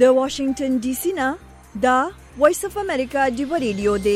د واشنگټن ډي سي نه دا وایس اف امریکا ډیو ریډیو دی.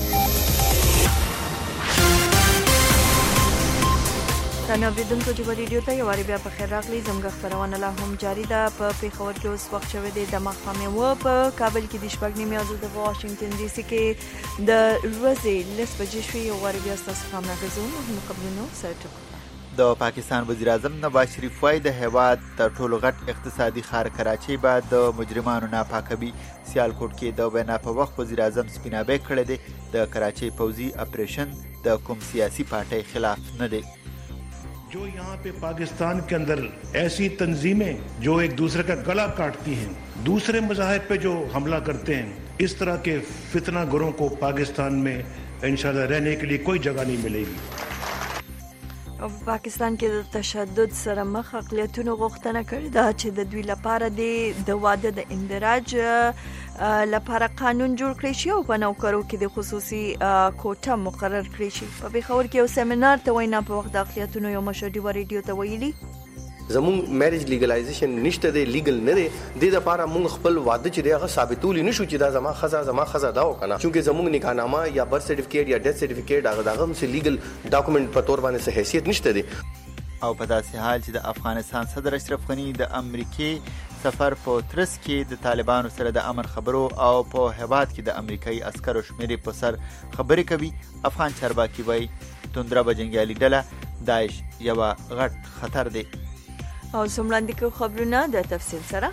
تنویدونکو ډیو ریډیو ته یو بیا په خیر راغلی. زموږ خبرونه لا هم جاری ده. په پیښور کې اوس وخت شوی دی د ماښامه و په کابل کې د شپږ نیمې او د واشنگټن ډي سي کې د ورځې لس بجې شوې. یو بیا تاسو هم راغزو مهمو خبرونو سره. د پاکستان وزیر اعظم نواز شریف وايي د هیواد تر ټولو غټ اقتصادي ښار کراچۍ به د مجرمانو ناپاکوي. سیالکوټ کې د وینا په وخت وزیر اعظم سپیناوی کړی دی د کراچۍ پوځي اپریشن د کوم سیاسي پارټۍ خلاف نه دی. जो यहाँ पे पाकिस्तान के अंदर ऐसी तंजीमें जो एक दूसरे का गला काटती हैं, दूसरे मज़ाहिब पे जो हमला करते हैं, इस तरह के फितना गुरों को पाकिस्तान में इंशाल्लाह रहने के लिए कोई जगह नहीं मिलेगी. پاکستان کې د تشدد سره مخ اقلیتونو غوښتنه کړې ده چې د دوی لپاره د واده د اندراج لپاره قانون جوړ کړی شي او په نوکرو کې د خصوصي کوټه مقرر کړی شي. په پیښور کې یو سیمینار ته وینا په وخت د اقلیتونو یو مشر ډیو ریډیو ته ویلي زمون میریج لیګلایزیشن نشته دی، لیګل نه دی. د لپاره مونږ خپل واده چې دغه ثابتول نشو چې دا زما خزا دا وکنه، چونکه زمون نکاحنامه یا برث سرټیفیکیټ یا ډیث سرټیفیکیټ هغه هم سي لیګل ډاکومنٹ په تور باندې حیثیت نشته دی. او په داسې حال چې د افغانستان صدر اشرف غنی د امریکای سفر په ترڅ کې د طالبانو سره د امن خبرو او په هیواد کې د امریکایي عسکرو شمیرې په سر خبرې کوي. افغان چارواکي وایي توندره بجنګیالي ډله داعش یو غټ خطر دی. او سملاندې کو خبرونه د تفصیل سره.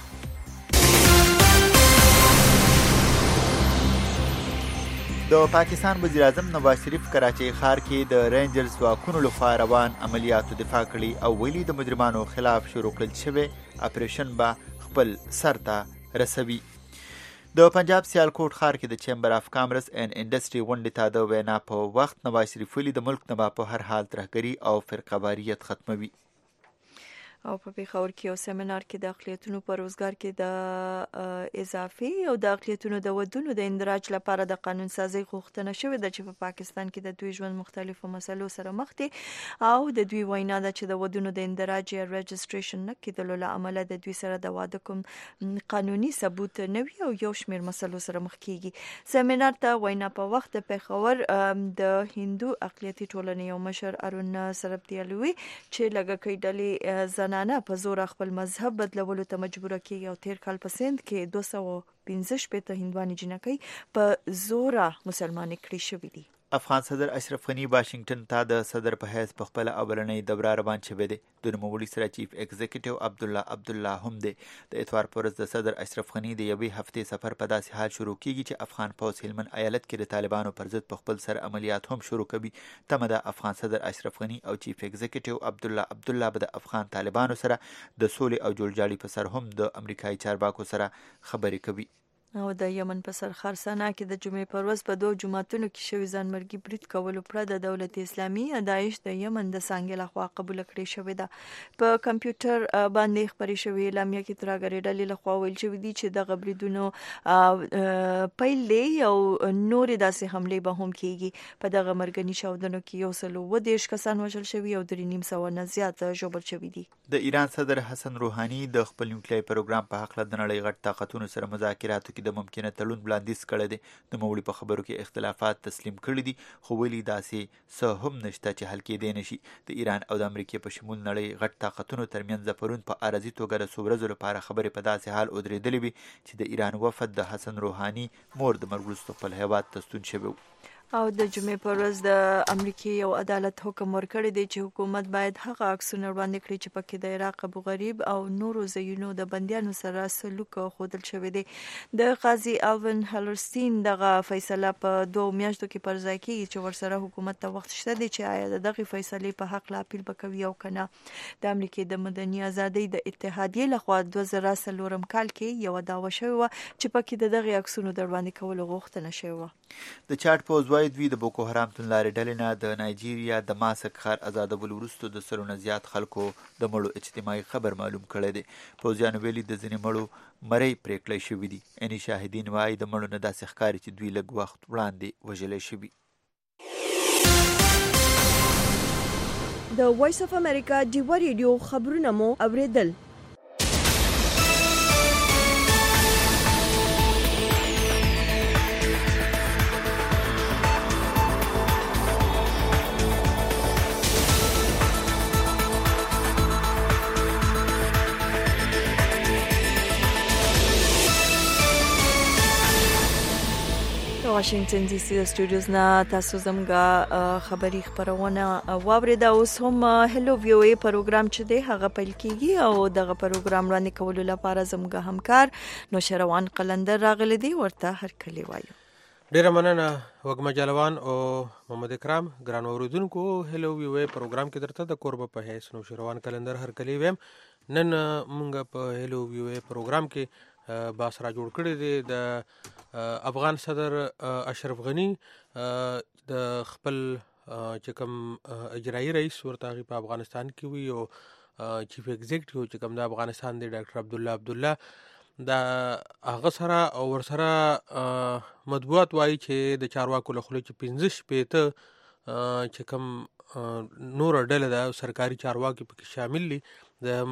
د پاکستان وزیر اعظم نواز شریف کراچۍ ښار کې د رینجرز ځواکونو لخوا روان عملیاتو دفاع کړي او ویلي د مجرمانو خلاف شروع کړل شوی اپریشن به خپل سر ته رسوي. د پنجاب سیالکوټ ښار کې د چیمبر اف کامرس اینڈ انډسټري غونډې ته د وینا په وخت نواز شریف ویلي د ملک نه په هر حال ترهګري او فرقه‌واریت ختموي. او په پیښور کې یو سیمینار کې د اقلیتونو په روزګار کې د اضافي او د اقلیتونو د ودونو د اندراج لپاره د قانون سازي غوښتنه شوې ده چې په پاکستان کې د دوی ژوند مختلفو مسلو سره مخ دي او د دوی وینا ده چې د ودونو د اندراج یا رجستریشن نه کېدلو له امله د دوی سره د واده کوم قانوني ثبوت نه وي او یو شمېر مسلو سره مخ کیږي. سیمینار ته وینا په وخت د پیښور د هندو اقلیتي ټولنې یو مشر ارون سربتیالوی چې لږکۍ ډلې نه په زور خپل مذهب بدلولو ته مجبور کیږي او تیر کال په سند کې 215 هندواني جنکۍ په زور مسلمانې کړې شوې دي. افغان صدر اشرف غنی واشنگټن ته د صدر په حیث په خپل اولنۍ دوره روان شوی دی. د نوموړي سره چیف ایگزیکټیو عبدالله هم دی. د اتوار پر ورځ د صدر اشرف غنی د یوې هفتې سفر په داسې حال شروع کیږي چې افغان پوځ هلمند ایالت کې د طالبانو پر ضد په خپل سر عملیات هم شروع کوي. تمه ده افغان صدر اشرف غنی او چیف ایگزیکټیو عبدالله به د افغان طالبانو سره د سولې او جوړجاړي په سر هم د امریکایي چارواکو سره خبرې کوي. او د یمن په سر خرسانه کې د جمعې پر ورځ په 2 جماعتونو کې شوی ځانمرګي برید کولو پر د دولت اسلامي داعش د یمن د څنګه لخوا قبول کړی شوی ده. په کمپیوټر باندې خبري شوی اعلامیه کې ترګری ډلې لخوا ویل شوی دي چې د غبريدونو پیلې او نور داسې حمله به هم کیږي. په دغه مرګني شاودنو کې یو سلو و دیش کسان وژل شوی او 3.5 نه زیات ژوبل شوی دي. د ایران صدر حسن روحاني د خپل نیوکلیري پروګرام په حق له نړۍ غټ طاقتونو سره مذاکراتو کې د ممکنه تړون وړاندیز کړی دی. د نوموړي په خبرو کې اختلافات تسلیم کړي دي خو ویلي داسې څه هم نشته چې حل کېدی نشي. د ایران او د امریکا په شمول نړۍ غټ طاقتونو ترمنځ د پرون په عارضي توګه د څو ورځو لپاره خبرې په داسې حال ودرېدلې وي چې د ایران وفد د حسن روحاني مور د مرګ وروسته خپل هیواد ته ستون شوی. او د جمعې پر ورځ د امریکای یو عدالت حکم ورکړی دی چې حکومت باید هغه عکسونه وړاندې کړي چې پکې د عراق ابو غریب او نورو ځایونو د بندیانو سره سلوک ښودل شوی دی. د قاضي الوین هلرستین دغه فیصله په 2 میاشتو کې پر ځای کیږي چې ورسره حکومت ته وخت شته دی چې آیا دغه فیصلې په حق لا اپیل وکوي او کنه. د امریکای د مدني ازادۍ د اتحادیې لخوا 2003 کال کې یو دعوه شوی و چې پکې دغه عکسونو د وړاندې کولو غوښتنه شوی و. د چاټ پوز وايي دوی د بوکو حرام توندلارې ډلې نه د نایجیریا د ماسک ښار آزادولو وروسته د سلونه زیات خلکو د مړو اجتماعي خبر معلوم کړی دی. پوځیانو ویلي د ځینې مړو مرۍ پرې کړی شوي دي. یعنې شاهدین وایي د مړو نه داسې ښکاري چې دوی لږ وخت وړاندې وژلی شوي. د وایس اف امریکا ډیو ریډیو خبرونه مو اوریدل. واشنگټن ډي سي سټوډیوز نه تاسو زموږه خبري خبرونه واورید. اوس هم هلو وی او ای پروګرام چې دی هغه پیل کیږي او دغه پروګرام وړاندې کولو لپاره زموږه همکار نوشروان قلندر راغلی دی، ورته هر کلی وایو. ډیره مننه وګما جلوان او محمد اکرام. ګران اوریدونکو، هلو وی او ای پروګرام کې درته د کوربه په حیث نوشروان قلندر هر کلی ویم. نن مونږ په هلو وی او ای پروګرام کې باسرا جوړ کړی دی د افغان صدر اشرف غنی د خپل چې کوم اجرایی رئیس ورته په افغانستان کې وي او چیف ایگزیکټیو چې کوم د افغانستان دی ډاکټر عبدالله دا هغه سره او ورسره مطبوعات وایي چې د چارواکو له خولې چې 15 شپېته چې کوم نور ډله ده سرکاري چارواکي پکې شامل دي د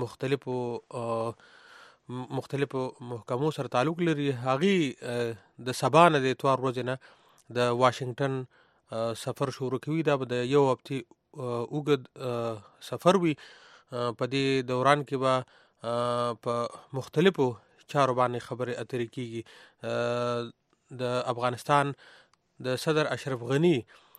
مختلفو محکمو سره تعلق لري. هغه د سبا نه د اتوار ورځې نه د واشنگټن سفر شروع کوي. دا به د یو هفتې اوږد سفر وي. په دې دوران کې به په مختلفو چارو باندې خبرې اترې کیږي. د افغانستان د صدر اشرف غنی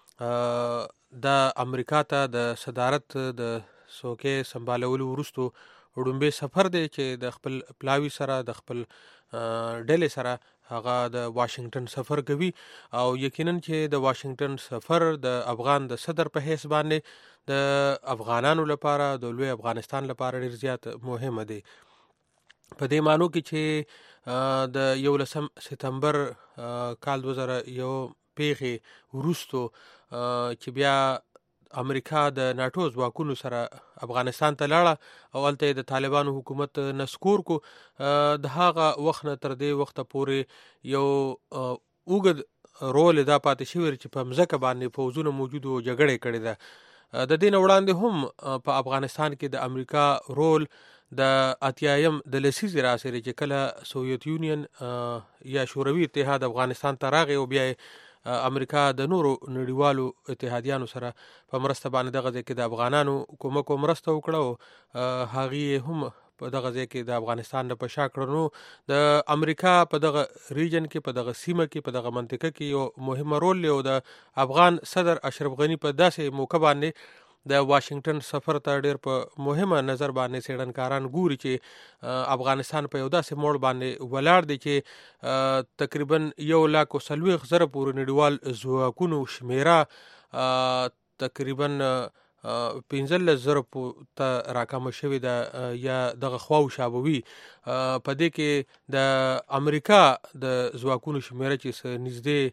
د امریکا ته د صدارت د څوکۍ سمبالولو وروسته وړومبی سفر دی چې د خپل پلاوي سره د خپل ډلې سره هغه د واشنگټن سفر کوي او یقینا چې د واشنگټن سفر د افغان د صدر په حیث باندې د افغانانو لپاره د لوی افغانستان لپاره ډیر زیات مهمه دی. په دې معنی کې چې د 11 سپتمبر کال 2001 پیښې وروسته چې بیا امریکا د ناتو ځواکونو سره افغانستان ته لاړه او هلته د طالبانو حکومت نسکور کو، د هغه وخت نه تر دې وخته پورې یو اوږد رول دا پاتې شوی چې په مځکه باندې فوجونه موجود او جګړې کړې ده. د دې نه وړاندې هم په افغانستان کې د امریکا رول د اتیایم د لسیزې راسره چې کله سوویت یونین یا شوروي اتحاد افغانستان ته راغی او بیا امریکا د نورو نړیوالو اتحادیانو سره په مرسته باندې دغه ځای کې د افغانانو کومک او مرسته وکړه او هغې هم په دغه ځای کې د افغانستان نه په شا کړه. نو د امریکا په دغه ریجن کې په دغه سیمه کې په دغه منطقه کې یو مهمه رول لري او د افغان صدر اشرف غنی په داسې موقع باندې د واشنگټن سفر ته ډیر په مهمه نظر باندې څېړنکاران ګوري چې افغانستان په یو داسې موړ باندې ولاړ دی چې تقریبا 140,000 پورې نړیوال ځواکونو شمیره تقریبا 15,000 ته راکمه شوې ده یا دغه خواو شابوي. په دې کې د امریکا د ځواکونو شمیره چې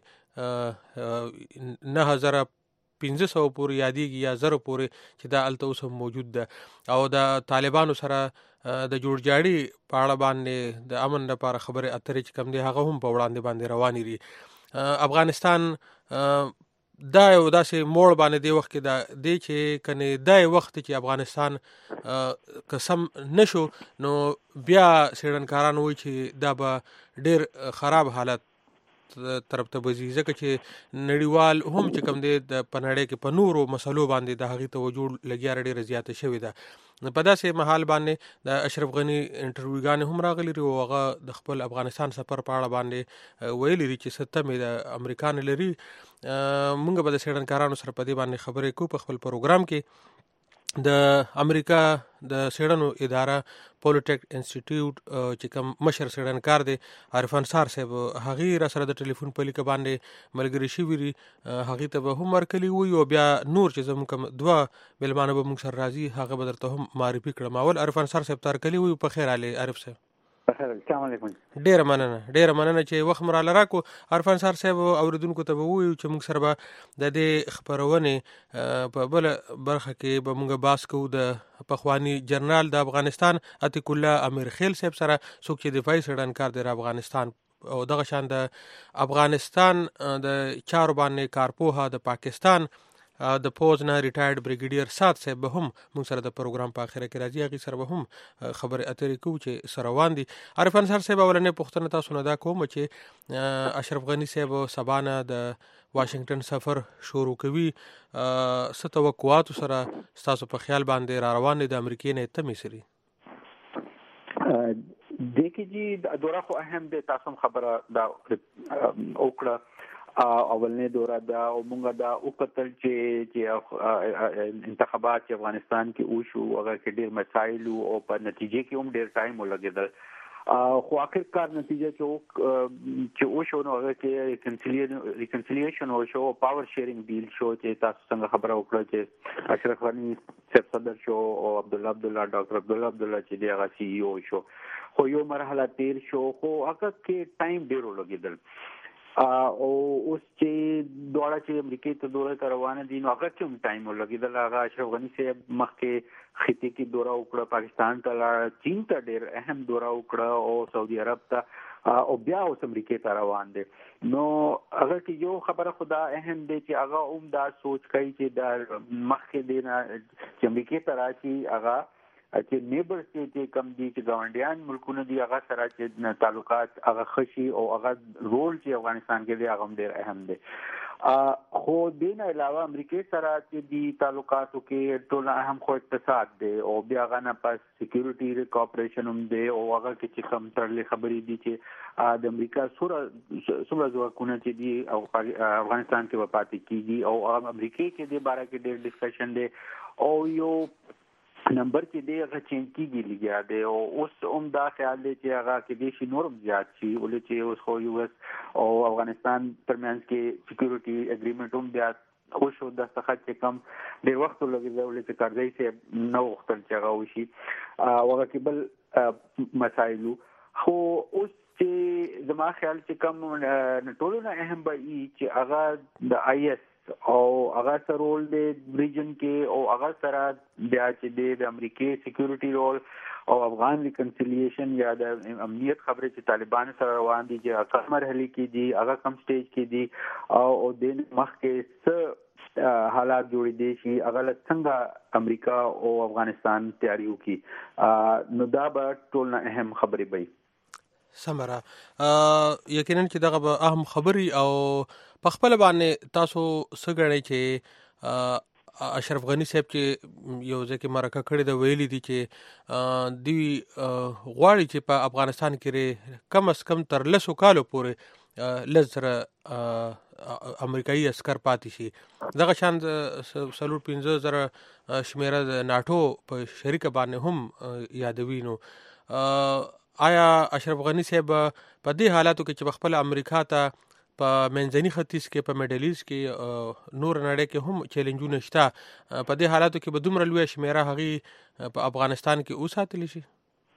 نږدې 9,500 پورې یادېږي یا 1000 پورې چې دا هلته اوس هم موجود ده او د طالبانو سره د جوړجاړي په اړه باندې د امن لپاره خبرې اترې چې کوم دی هغه هم په وړاندې باندې روانې دي. افغانستان دا یو داسې موړ باندې دی وخت کې دی چې کنه دا وخت چې افغانستان قسم نشو نو بیا څېړنکاران وایي چې دا به ډیر خراب حالت طرف ته بځي ځکه چې نړیوال هم چې کوم دی د پنړې کې په نورو مسلو باندې د هغې توجه لګیا ډېره زیاته شوې ده. په داسې محال باندې د اشرف غنی انټرویوګانې هم راغلي دي او هغه د خپل افغانستان سفر په اړه باندې ویلي دي چې ستمې د امریکا نه لري. مونږ به د څېړنکارانو سره په دې باندې خبرې کوو په خپل پروګرام کې. د امریکا د څېړنو اداره پولیټیک انسټیټیوټ چې کوم مشر څېړنکار دی عرفان سار صاحب، هغې را سره د ټلیفون په لیکه باندې ملګري شوي دي. هغې ته به هم ورکلي وي او بیا نور چې زموږ کوم 2 مېلمانه به موږ سره راځي هغه به درته هم معرفي کړم. اول عرفان سار صاحب ته ورکلي وي. په خیر علي عارف صاحب. السلام علیکم. ډیره مننه چې وخت مراله راکو. عرفان سار صاحب اوریدونکو ته به ووایو چې موږ سره به د دې خپرونې په بل برخه کې به موږ بحث کوو د پخوانی جنرال د افغانستان عتیق الله امیر خیل صاحب سره، څوک چې دفاعي څېړنکار دی د افغانستان او دغه شان د افغانستان د چارو باندې کارپوهه د پاکستان د پوز نه ریټایرډ بریګیډیر سات صاحب به هم موږ سره د پروګرام په اخره کې راځي. هغې سره به هم خبرې اترې کوو چې سره روان دي. عرفان سر صاحب، اولنۍ پوښتنه تاسو نه دا کوم چې اشرف غنی صاحب سبا نه د واشنگټن سفر شروع کوي، څه توقعاتو سره ستاسو په خیال باندې را روان دي د امریکې نه تمې سري؟ دیکھیں جی دورہ خو اہم دے تاسم خبر دا اوکڑا اولنې دوره دا او موږ دا وکتل چې انتخابات چې افغانستان کې وشو هغه کې ډېر مسایل او په نتیجې کې هم ډېر ټایم ولګېدل خو اخرکار نتیجه چې وشو نو هغه کې ریکنسیلیشن او شو پاور شیرینګ ډیل شو چې تاسو څنګه خبره وکړه چې اشرف غنی صدر شو او ډاکټر عبدالله چې دی هغه سی ای او شو خو یو مرحله تیر شو خو هغه کې ټایم ډیر ولګېدل او اوس چې دوړه چې امریکای ته دوره روانه دي نو هغه کوم ټایم ولګېدل هغه اشرف غنی صاحب مخکې خطې کې دوره وکړه پاکستان ته چین ته ډېر اهم دوره وکړه او سعودي عرب ته او بیا اوس امریکای ته روان دي نو هغه کې یو خبره خدا اهم دی چې هغه دا سوچ کوي چې دا مخکې دی چې امریکای ته راشي هغه چې نیبر سټیټ کم دي چې ګاونډیان ملکونه دي هغه سره چې تعلقات هغه خشي او هغه رول چې افغانستان کې دی هغه ډېر اهم دی خو دین علاوه امریکای سره چې دي تعلقاتو کې ټول اهم خو اقتصاد دی او بیا غنه پاس سکیورټي کوپریشن هم دی او هغه کې چې کم ترلې خبرې دي چې د امریکا سره ځواکونه چې دي او افغانستان کې وپاتې کیږي او امریکای کې د باره کې ډېر ډسکشن دی او یو نمبر چې دی هغه چینج کیږي لګیا دی او اوس هم دا خیال دی چې هغه کې د شي نورم زیات شي ولې چې اوس خو یو اس او افغانستان ترمنځ کې سکیورټي اګریمنټ هم بیا خو شو د څخه چې کم ډیر وخت لګیږي ولې چې کارځي سه نو وختل چې هغه وشي هغه کې بل مسایل خو اوس چې زما خیال چې کم ټولونه اهم به چې هغه د آی اس او هغه سره رول دی ریجن کې او هغه سره بیا چې د امریکای سکیورټي رول او افغان ریکنسیلیشن یا د امنیت خبرې چې طالبان سره روان دي چې هغه مرحله کې دي هغه کم سټیج کې دي او د مخ کې څه حالات جوړې دي شي هغه څنګه امریکا او افغانستان تیاری وکړي نو دا به ټول نه اهم خبرې وي سمره یقینا چې دغه اهم خبري او په خپل باندې تاسو سګړی چې اشرف غنی صاحب چې یو ځکه مرکه کړی د ویلي دي چې دی غواړي چې په افغانستان کې کم از کم تر 200 کالو پورې لزر امریکایي عسكر پاتې شي دغه شان سلور 15000 شمیره د ناتو په شریک باندې هم یادوي نو آیا اشرف غنی صاحب په دې حالاتو کې چې خپل امریکا ته په منځني ختیځ کې په میډل ایست کې نور نړۍ کې هم چیلنجونه شته په دې حالاتو کې به دومره لوی شمیره هغه په افغانستان کې اوساتلی شي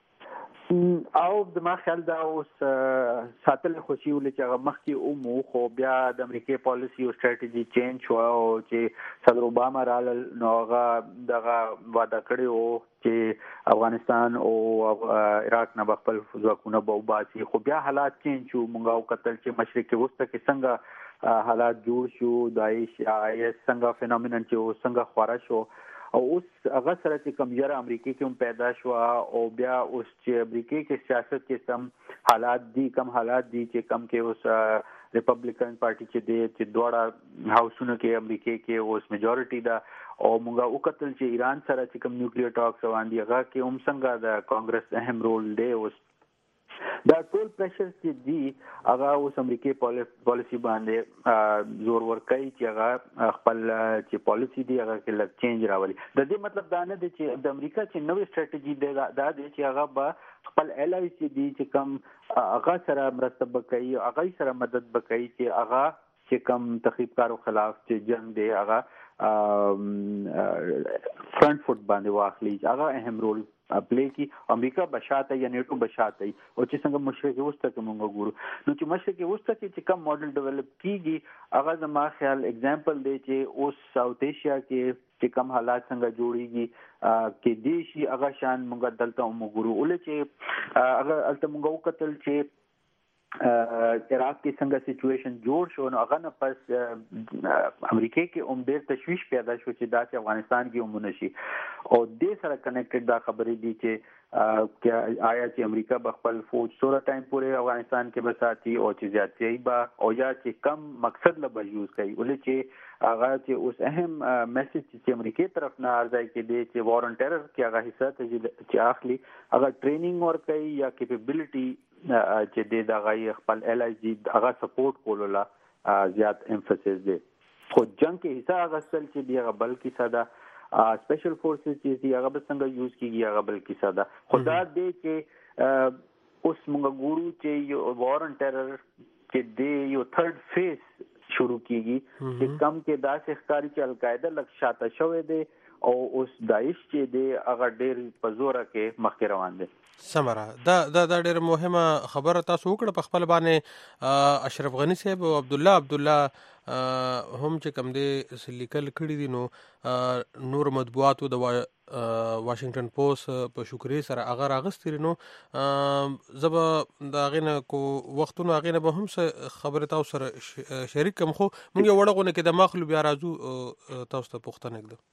او د ما خیال دا اوس ساتل خوشي ولې چې هغه مخکې خو بیا د امریکای پالیسی او سټریټجی چینج شو او چې صدر اوباما رال نو هغه دغه وعده کړی او چې افغانستان او عراق نه خپل ځواکونه به وباسي خو بیا حالات چینج شو مونږ او قتل چې مشرق وسطه کې څنګه حالات جوړ شو داعش آی اس څنګه فینومینن چې څنګه خورا شو او اوس هغه سره چې کمزور امریکای کې هم پیدا شو او بیا اوس چې امریکای کې سیاست کې کم حالات دي چې کم کې اوس ریپبلیکن پارټي چې دی چې دوړه هاوسونو کې امریکای کې اوس میجورټي دا او موږ وکتل چې ایران سره چې کم نیوکلیئر ټاکس روان دي هغه کې هم څنګه د کانګرس اهم رول دی اوس دا ټول پریشر چې دی هغه اوس امریکای پالیسی باندې زور ورکوي چې هغه خپل چې پالیسی دی هغه کې لږ چینج راولي د دې مطلب دا نه دی چې د امریکا چې نوې سټریټجی دی دا دی چې هغه به خپل الای چې دی چې کم هغه سره مرسته وکړي هغه سره مدد وکړي چې هغه چې کم تخریبکارو خلاف چې جنگ دی هغه فرنٹ فوٹ باندې واخلي هغه اهم رول پلی کی امریکا بشاته یا نیټو بشاته او چې څنګه مشرق وسطه کې مونږ ګورو نو چې مشرق وسطه کې کوم ماډل ډیولپ کیږي هغه زما خیال اگزامپل دی چې اوس ساوث ایشیا کې چې کوم حالات څنګه جوړیږي کې دیشي هغه شان مونږ دلته مونږ ګورو ولې چې هغه الته مونږ وکتل چې عراق کې څنګه سچويشن جوړ شو نو هغه نه پس امریکای کې ډېر تشویش پیدا شو چې دا چې افغانستان کې هم نشي او دې سره کنیکټډ دا خبرې دي چې آیا چې امریکا به خپل فوج سره ټایم پورې افغانستان کې بساتي او چې زیاتې با او یا چې کم مقصد له به یوز کوي ولې چې هغه چې اوس اهم میسج چې امریکای طرف نه ارزای کې دي چې وار اون ټیرر کې هغه حصہ چې اخلي هغه ټریننګ ور کوي یا کیپیبিলিټي چې د هغه خپل ال آی جی هغه سپورټ کولولا زیات امفسس دی. خو جنگ کې حصہ غسل چې دی هغه بل کیسه ده، سپیشل فورسز چې دی هغه څنګه یوز کیږي هغه بل کیسه ده. خدا دې چې اوس موږ ګورو چې یو وار ان ټیرر چې دی یو تھرد فیز شروع کیږي چې کم کې داسې ښکاري چې القاعده لږ شاته شوی دی او اوس داعش چې دی هغه ډېر په زوره کې مخکې روان دی. سمره دا ډېر مهمه خبره تاسو وکړه په خپل باندې. اشرف غنی صاحب او عبدالله هم چې کوم دی لیکل کړي دي نو نور مطبوعاتو د واشنگټن پوسټ په شکرې سره هغه راغستې نو زه به د هغې نه کو وختونو هغې نه به هم خبرې تاسو سره شریک کړم. خو موږ یو وړه غونه کې د مخلو بیا راځو تاسو ته پوښتنه کړو.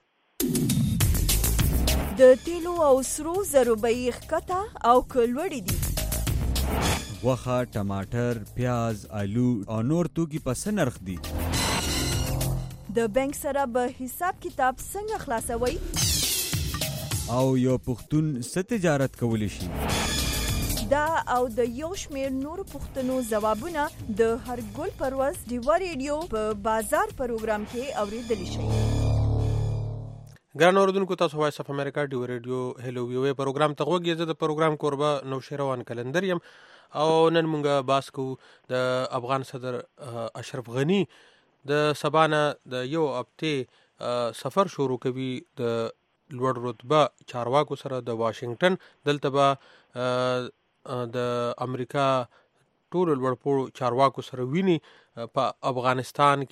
د تیلو او سرو زرو بیې ښکته او کلوړې دي. غوښه، ټماټر، پیاز، آلو او نور توکي په څه نرخ دي؟ د بانک سره به حساب کتاب څنګه خلاصوي؟ او یو پښتون څه تجارت کولی شي؟ دا او د یو شمېر نورو پوښتنو ځوابونه د هرګل پرواز ډیوا ریډیو په بازار پروګرام کې اورېدلی شئ. ګران اوردونکو، تاسو وایس اف امریکا ډیو ریډیو هلو وی پروګرام ته غوږی. زه د پروګرام کوربه نوشیروان کلندر یم او نن مونږه باس کو د افغان صدر اشرف غنی د سبانه د یو هفته سفر شروع کوي د لوړ رتبه چارواکو سره د واشنگټن. دلته به د امریکا ټول لوړ پوړو چارواکو سره ویني. په افغانستان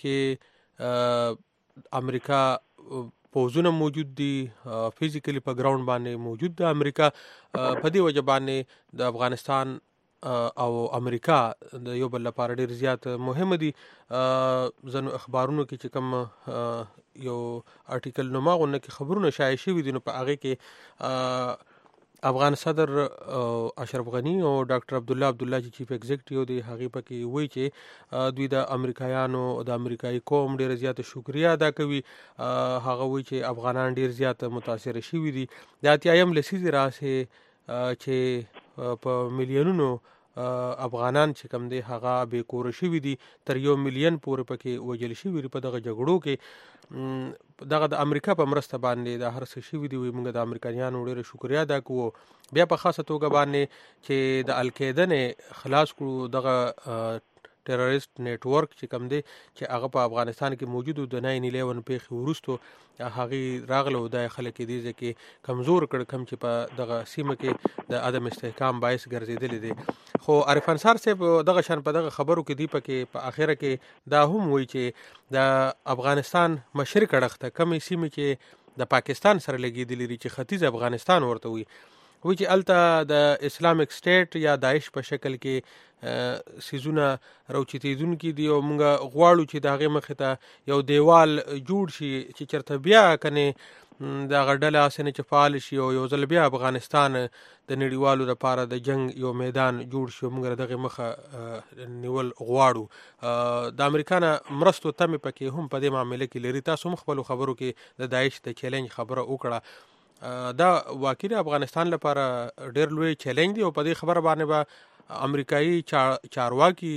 کې امریکا پوزونه موجود دي، فزیکلی په ګراوند باندې موجود ده امریکا. په دې وجه باندې د افغانستان او امریکا د یو بل لپاره ډیر زیات مهم دي. ځنو اخبارونو کې چې کوم یو آرټیکل نو ماغونه کې خبرونه شایع شوي دي نو په هغه کې افغان صدر اشرف غنی او ډاکټر عبدالله چې چیف ایگزیکټیو دی هغه پکې وایي چې دوی د امریکایانو او د امریکایي قوم ډیر زیات شکریا ادا کوي. هغه وایي چې افغانان ډیر زیات متاثر شوي دي. د اتیایم لسیزې راځي چې په میلیونونو افغانان چې کوم دی هغه بې کور شوي دي، تر 1 میلیون پورې پکې وژل شوي دي په دغه جګړو کې. دغه د امریکا په مرسته باندې د هر څه شوي دي. موږ د امریکایانو ډېره شکریا ادا کوو. بیا په خاصه توګه باندې چې د القاعده نه خلاص کړو دغه ټیرریست نیټورک چې کوم دی چې هغه په افغانستان کې موجود د 9/11 پیښې وروسته هغه راغله او د خلک دي چې کمزور کړ کم چې په دغه سیمه کې د عدم استحکام باعث ګرځیدل دي. خو عارف انصار صاحب دغه شان په دغه خبرو کې دی پکې په اخره کې دا هم وایي چې د افغانستان مشرق اړخ ته کمې سیمې چې د پاکستان سره لګېدلې دي چې ختیځ افغانستان ورته وي چې الته د اسلامک سټیټ یا داعش په شکل کې سیزونه راوچتېدونکي دي او موږ غواړو چې د هغې مخې ته یو دیوال جوړ شي چې چېرته بیا کنې دغه ډله هسې نه چې فعال شي او یو ځل بیا افغانستان د نړیوالو لپاره د جنگ یو میدان جوړ شي. موږ دغې مخه نیول غواړو. د امریکا نه مرستو تمې پکې هم په دې معامله کې لري. تاسو هم خپلو خبرو کې د داعش د چیلنج خبره وکړه. دا واقعي د افغانستان لپاره ډېر لوی چیلنج دی او په دې خبره باندې به امریکایي چارواکي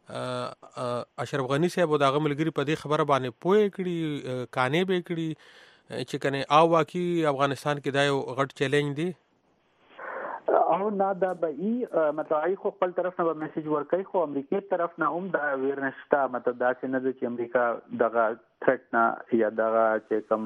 اشرف غنی صاحب او د هغه ملګري په دې خبره باندې پوه کړي، کانې به کړي چې کنه او واقعي افغانستان کې دا یو غټ چیلنج دی. او نه دا به متعای خو خپل طرف نه میسج ورکړي، خو امریکای طرف نه هم دا اویرنس شته. مطلب دا چې نه چې امریکا دغه تھرټ نه یا دغه چې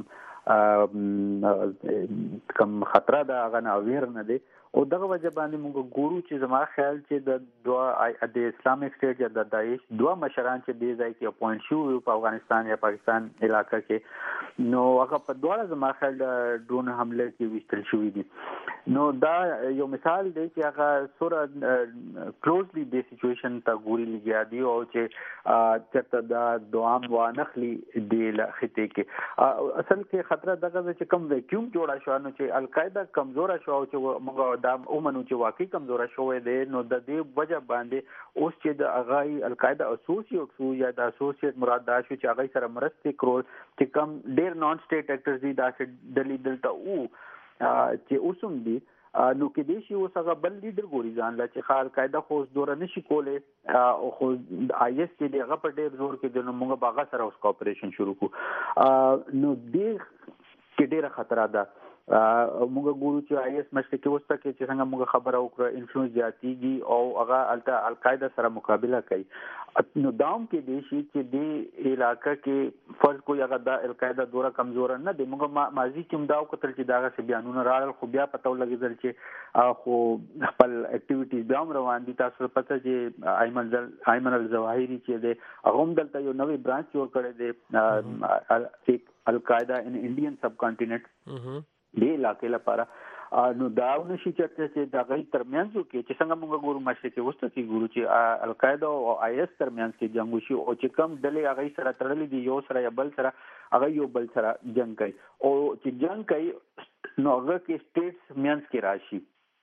کم خطر ده هغه نه اویر نه دی. او دغه وجه باندې موږ ګورو چې زما خیال چې د اسلامک سټیټ یا د داعش دوه مشران چې دې ځای کې اپوینټ شوي په افغانستان یا پاکستان علاقه کې نو هغه په دواړه زما خیال ډرون حمله کې وشتل شوي دي. نو دا یو مثال دی چې هغه سوره کلوزلی د سچویشن ته ګوري لګیا دی او چې چرته دا دوام وانخلی دی لخته کې اصل کې خطر دغه چې کم ویکیوم جوړا شو نو چې القاعده کمزور شو او چې موږ دا اومنو چې واقعي کمزور شوې دی. نو د دې وجه باندې اوس چې د اغای القاعده اسوسییټ شو یا د اسوسییټ مراد دا شو چې هغه سره مرستې کول چې کم ډیر نان سټیټ اکټرز دي دا چې دلی دلته او چې اوسم دي نو کې دې شي اوس هغه بل لیډر ګوري ځان لا چې القاعده خو دور نشي کوله او خو آی اس چې دغه په ډیر زور کې د موږ باغ سره اوس کوپریشن شروع کو نو دې کې ډیره خطر ده موږ ګورو چې آی اس مشرقي وسطه کې چې څنګه موږ خبره وکړه انفلوئنس زیاتېږي او هغه القاعده سره مقابله کوي نو داوم کې دی چې د علاقې کې فرض کوئی هغه د القاعده دوره کمزور نه دی موږ ماضي کې مداو کتل چې داغه بیانونه راغل خو بیا پته ولګیدل چې خو خپل اکټیویټیز بیا روان دي تاسو پته چې ایمن الظواهری چې دی هغه هم دلته یو نوې برانچ جوړ کړی دی القاعده ان انډین سب کانټیننټ دی علاقې لپاره نو دا ونشي چې د غي ترمنځ کې چې څنګه موږ ګورو مشرقي وسطه کې ګورو چې القاعده او آی اس ترمنځ کې جنگ وشي او چې کم ډلې هغه سره تړلې دي یو سره یا بل سره هغه یو بل سره جنگ کوي او چې جنگ کوي نو هغه کې سټیټس مینس کې راشي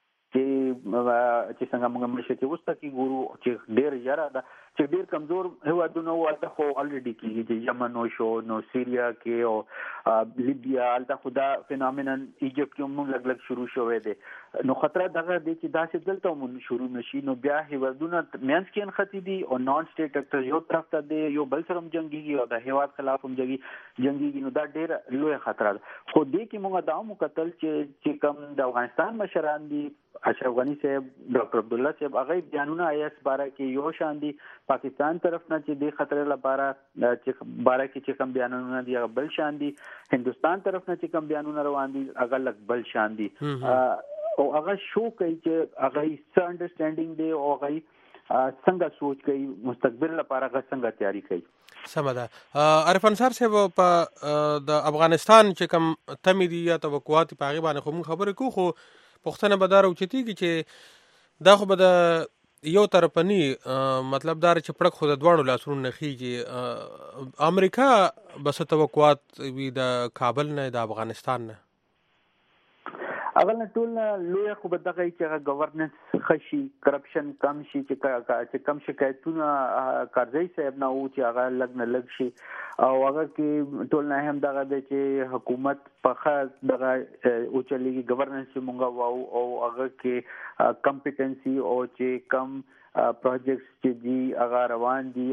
چې څنګه موږ مشرقي وسطه کې ګورو چې ډېر یاره ده چې ډېر کمزور هیوادونه ولته خو الریډي کېږي چې یمن او شو نو سیریا کې او لیبیا الته خدا فینومینن ایجپت کې موږ لګ شروع شوې دي نو خطر دغه دي چې دا چې دلته موږ شروع نشي نو بیا هیوادونه مینس کې انختی دي او نان سټیټ اکټر یو طرف ته دي یو بل سره جنگي او د هیواد خلاف هم جنگي نو دا ډېر لوی خطر ده خو دې کې موږ دا مو قتل چې کوم د افغانستان مشران دي اشرف غنی صاحب ډاکټر عبد الله صاحب هغه بیانونه ایس بارے کې یو شان دي پاکستان طرف نه چې د خطر لپاره چې بارے کې چې کوم بیانونه دي هغه بل شان دي هندستان طرف نه چې کوم بیانونه روان دي هغه لګ بل شان دي او هغه شو کوي چې هغه څه انډرستانډینګ دی او هغه څنګه سوچ کوي مستقبل لپاره هغه څنګه تیاری کوي سمه ده عارف انصار صاحب په د افغانستان چې کوم تمې دي یا توقعات په هغه باندې خو خبرې کو خو پښتنه بدار او چتیږي چې دا خو به د یو طرفنی مطلب دار چې پړک خو د دوړو لاسونو نه خيږي امریکا بس توقعات وی د کابل نه د افغانستان نه اول ټول لوی خو به دغه چې گورننس خشي کرپشن کم شي چې کم شکایتونه کارځي صاحب نه او چې هغه لګ نه لګ شي او هغه کې ټول نه هم دغه چې حکومت په خاص دغه او چلیږي گورننس مونږ واو او هغه کې کمپټنسي او چې کم پروجیکټس چې دي هغه روان دي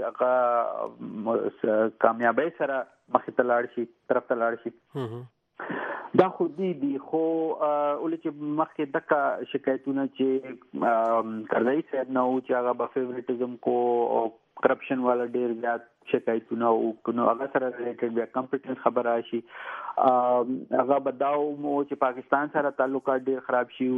هغه کامیابی سره مخې ته لاړ شي طرف ته لاړ شي دا خو دي خو ولې چې مخکې دغه شکایتونه چې کړای صاحب نو چې هغه په فیوریټیزم کو او کرپشن والا ډیر زیات شکایتونه او نو هغه سره ریلیټډ بیا کمپټنس خبره شي هغه بداو مو چې پاکستان سره تعلقات ډیر خراب شي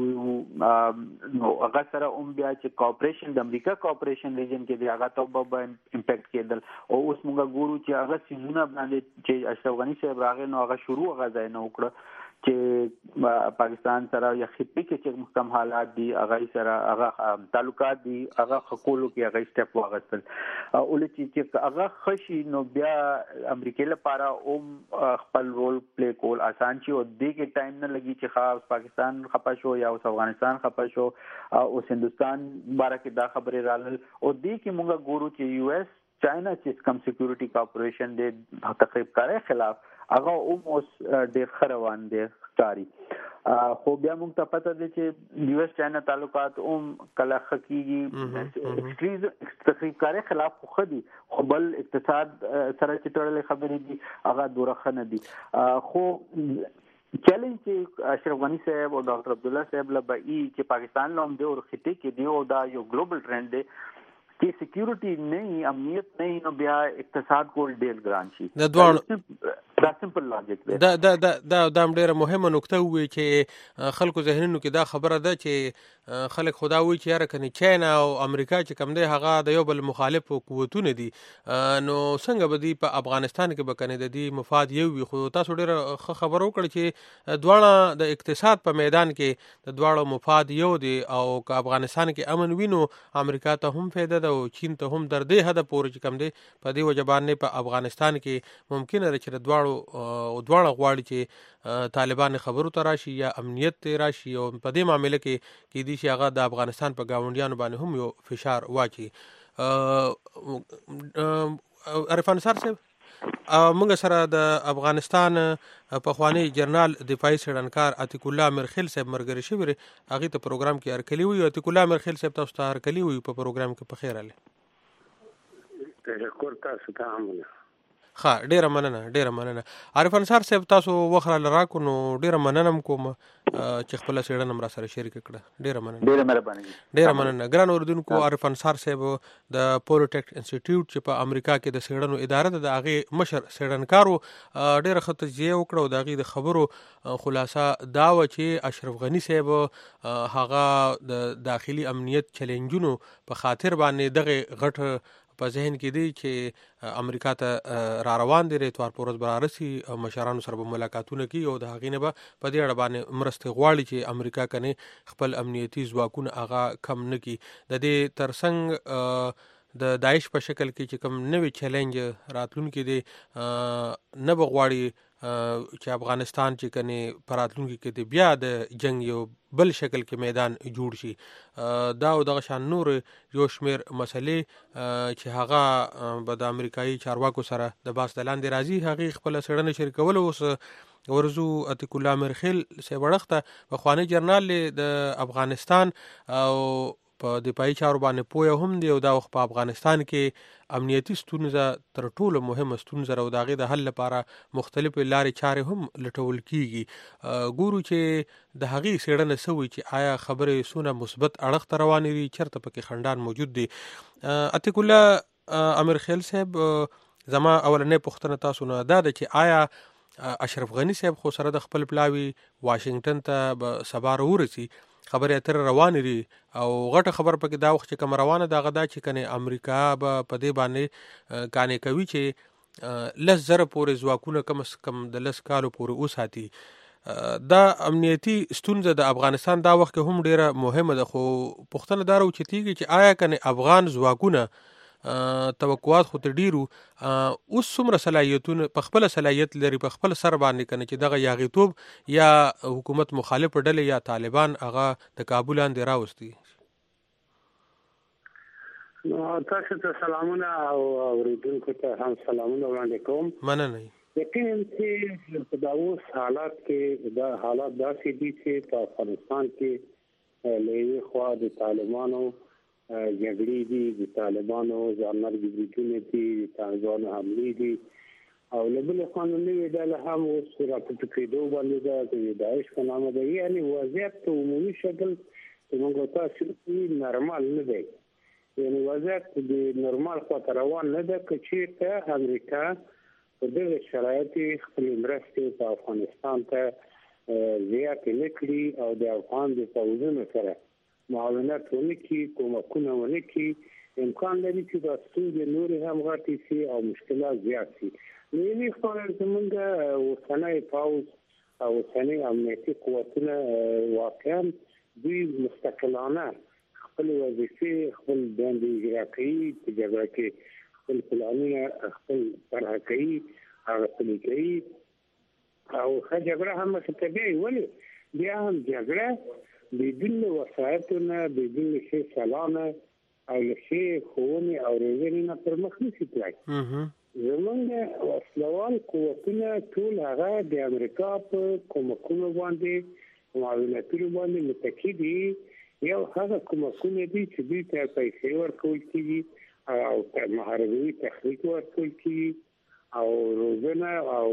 نو هغه سره بیا چې کوآپریشن د امریکا کوآپریشن ریجن کې دی هغه ته به امپیکټ کېدل او اوس موږ ګورو چې هغه سیزونه باندې چې اشرف غنی صاحب راغی نو هغه شروع غځای نه وکړه چې پاکستان سره یا خپې کې چې محکم حالات دي هغه سره هغه تعلقات دي هغه خپلو کې هغه سټپ واغستل ولې چې هغه خشي نو بیا امریکا لپاره خپل رول پلی کول آسان شي او دې کې ټایم نه لګي چې خاص پاکستان خپه شو یا اوس افغانستان خپه شو اوس هندستان باره کې دا خبره رالل او دې کې موږ ګورو چې یو اس چاینا چې کم سکیورټي کارپوریشن د تقریب کاري خلاف هغه اوس ډېر خروان دي ښکاری خو بیا موږ ته پته دي چې یو اس چاینا تعلقات کله حقيقي تقریب کاري خلاف خو دي خو بل اقتصاد سره چې تړلې خبرې دي هغه دورخه نه دي خو چیلنج چې اشرف غنی صاحب او ډاکټر عبد الله صاحب لبئی چې پاکستان لوم دی او خطې کې دی او دا یو ګلوبل ټرند دی چې سکیورټي نه امنیت نه نو بیا اقتصاد کول ډیر ګران شي دا سمپل لاجیک دی دا ډیره مهمه نکته وي چې خلکو ذهنونو کې دا خبره ده چې خلک خدا وي چې یاره کني چاینا او امریکا چې کوم دی هغه د یو بل مخالف قوتونه دي نو څنګه به دی په افغانستان کې به کني د دې مفاد یو وي خو تاسو ډیره خبرو کړ چې دواړه د اقتصاد په میدان کې د دواړو مفاد یو دي او که افغانستان کې امن وینو امریکا ته هم فایده ده او چین ته هم در دې حد پورې چې کوم دی په دې وجبان نه په افغانستان کې ممکن ده چې دواړو غواړي چې طالبان خبرو ته راشي یا امنیت ته راشي او په دې معاملې کې دي چې هغه د افغانستان په گاونډیانو باندې هم یو فشار واچي عرفان انصار صاحب موږ سره د افغانستان پخوانی جنرال دفاعي څېړنکار عتیق الله میرخیل صاحب مرګري شوی دی. هغې ته پروګرام کې هرکلي وي. عتیق الله میرخیل صاحب تاسو ته هرکلي وي په پروګرام کې. په خیر علي. تشکر تاسو ته هم. ښه ډیره مننه. عارف انصار صاحب تاسو وخت راکو نو ډیره مننه کوم چې خپل څېړنه را سره شریک کړه. ډیره مننه. ګران اوردونکو، عارف انصار صاحب د پولیټیک انسټیټیوټ چې په امریکا کې د څېړنو اداره ده، د هغې مشر څېړنکارو ډیره ښه تجزیه وکړه او د هغې د خبرو خلاصه دا وه چې اشرف غني صاحب هغه د داخلي امنیت چیلنجونو په خاطر باندې دغه غټ په ذهن کې دی چې امریکا ته را روان دی، اتوار په ورځ به رارسي، مشرانو سره به ملاقاتونه کوي او د هغې نه به په دې اړه باندې مرستې غواړي چې امریکا کنې خپل امنیتي ځواکونه هغه کم نه کړي. د دې ترڅنګ د داعش په شکل کې چې کوم نوی چیلنج راتلونکی دی نه به غواړي چې افغانستان چې کنې په راتلونکي کې دی بیا د جنگ یو بل شکل کې میدان جوړ شي. دا او دغه شان نور یو شمېر مسلې چې هغه به د امریکایي چارواکو سره د باس د لاندې راځي، هغې خپله څېړنه شریکوله. اوس ورزو عتیق الله میرخیل صاحب اړخته پخوانی جنرال د افغانستان او په دفاعي چارو باندې پوهه هم دی او دا وخت په افغانستان کې امنیتي ستونزه تر ټولو مهمه ستونزه او د هغې د حل لپاره مختلفې لارې چارې هم لټول کیږي. ګورو چې د هغې څېړنه څه وایي چې آیا خبرې څونه مثبت اړخ ته روانې دي، چېرته پکې خنډان موجود دي. عتیق الله امیرخیل صاحب، زما اولنۍ پوښتنه تاسو نه دا ده چې آیا اشرف غني صاحب خو سره د خپل پلاوي واشنگټن ته به سبا راورسي، خبرې اترې روانې دي او غټه خبر پکې دا وخت چې کوم روانه ده هغه دا چې کنې امریکا به په دې باندې کانې کوي چې 10,000 پورې ځواکونه کم از کم د 10 کالو پورې وساتي. دا امنیتي ستونزه د افغانستان دا وخت کې هم ډیره مهمه ده، خو پوښتنه دا راوچتېږي چې آیا کنې افغان ځواکونه توقعات خو ته ډیرو اوس څومره صلاحیتونه په خپل صلاحیت لري په خپل سر باندې کنه چې دغه یاغیتوب یا حکومت مخالف ډلې یا طالبان هغه د کابل لاندې راوستي. نو تاسو ته سلامونه او اوریدونکو ته هم سلامونه وړاندې کوم. مننه. یقینا چې په دا اوس حالات کې دا حالات داسې دي چې په افغانستان کې له یوې خوا د طالبانو جګړې دي، د طالبانو ځانمرګي بریدونه دي، د طالبانو حملې دي او له بلې خوا نوې ډله هم اوس راپورته کېدو باندې ده د داعش په نامه ده. یعنې وضعیت په عمومي شکل زموږ تاسو نارمال نه دی، یعنې وضعیت د نورمال خواته روان نه ده. که چېرته امریکا په دغه شرایطو خپلې مرستې په افغانستان ته زیاتې نه کړي او د افغان د پوځونو سره معاونت ونه کړي، کومکونه ونه کړي، امکان لري چې دا ستونزې نورې هم غټې شي او مشکلات زیات شي. نو یوې خوا زموږ اوسنی پوځ او اوسنی امنیتي قوتونه واقعا دوی مستقلانه خپل وظیفې خپل دندې اجرا کوي، په جګړه کې خپل پلانونه خپل طرح کوي، هغه پلي کوي او ښه جګړه هم ورته کوي. ولې بیا هم جګړه بدون وسایطو نه، بدون ښې سلانه او له ښې ښوونې او روزنې نه پر مخ نشي تللی. زموږ وسلوال قوتونه ټول هغه د امریکا په کومکونو باندې معاونتونو باندې متکي دي. یو هغه کومکونه دي چې دوی ته پیسې ورکول کېږي او محاربوي تخنیک ورکول کېږي او روزنه او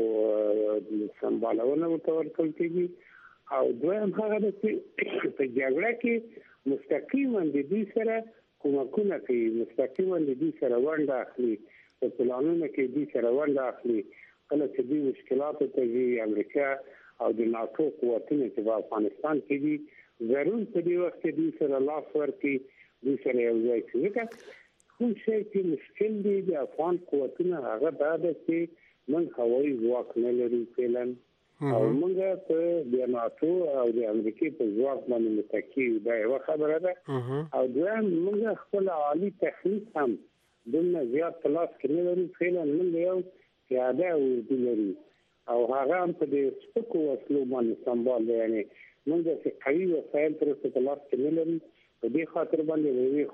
سمبالونه ورته ورکول کېږي. او دویم هغه ده چې په جګړه کې مستقیما د دوی سره کومکونه کوي، مستقیما د دوی سره ونډه اخلي، په پلانونو کې دوی سره ونډه اخلي. کله چې دوی مشکلاتو ته ځي امریکا او د ناټو قوتونه چې په افغانستان کې دي ضرور په دې وخت کې دوی سره لاس ورکړي، دوی سره یو ځای شي. ځکه کوم شی چې مشکل دی د افغان قوتونه هغه دا ده چې موږ هوایي ځواک نه لرو فعلا او موږ په د ناټو او د امریکې په ځواک باندې متکي یو. دا یوه خبره ده. او دویم موږ خپل عالي تخنیک هم دومره زیات په لاس کې نه لرو. فعلا موږ یو پیاده اردو لرو او هغه هم په دې سپکو وسلو باندې سمبال دی. یعنې موږ چې قوي وسایل تر اوسه په لاس کې نه لرو. په دې خاطر باندې یوې خوا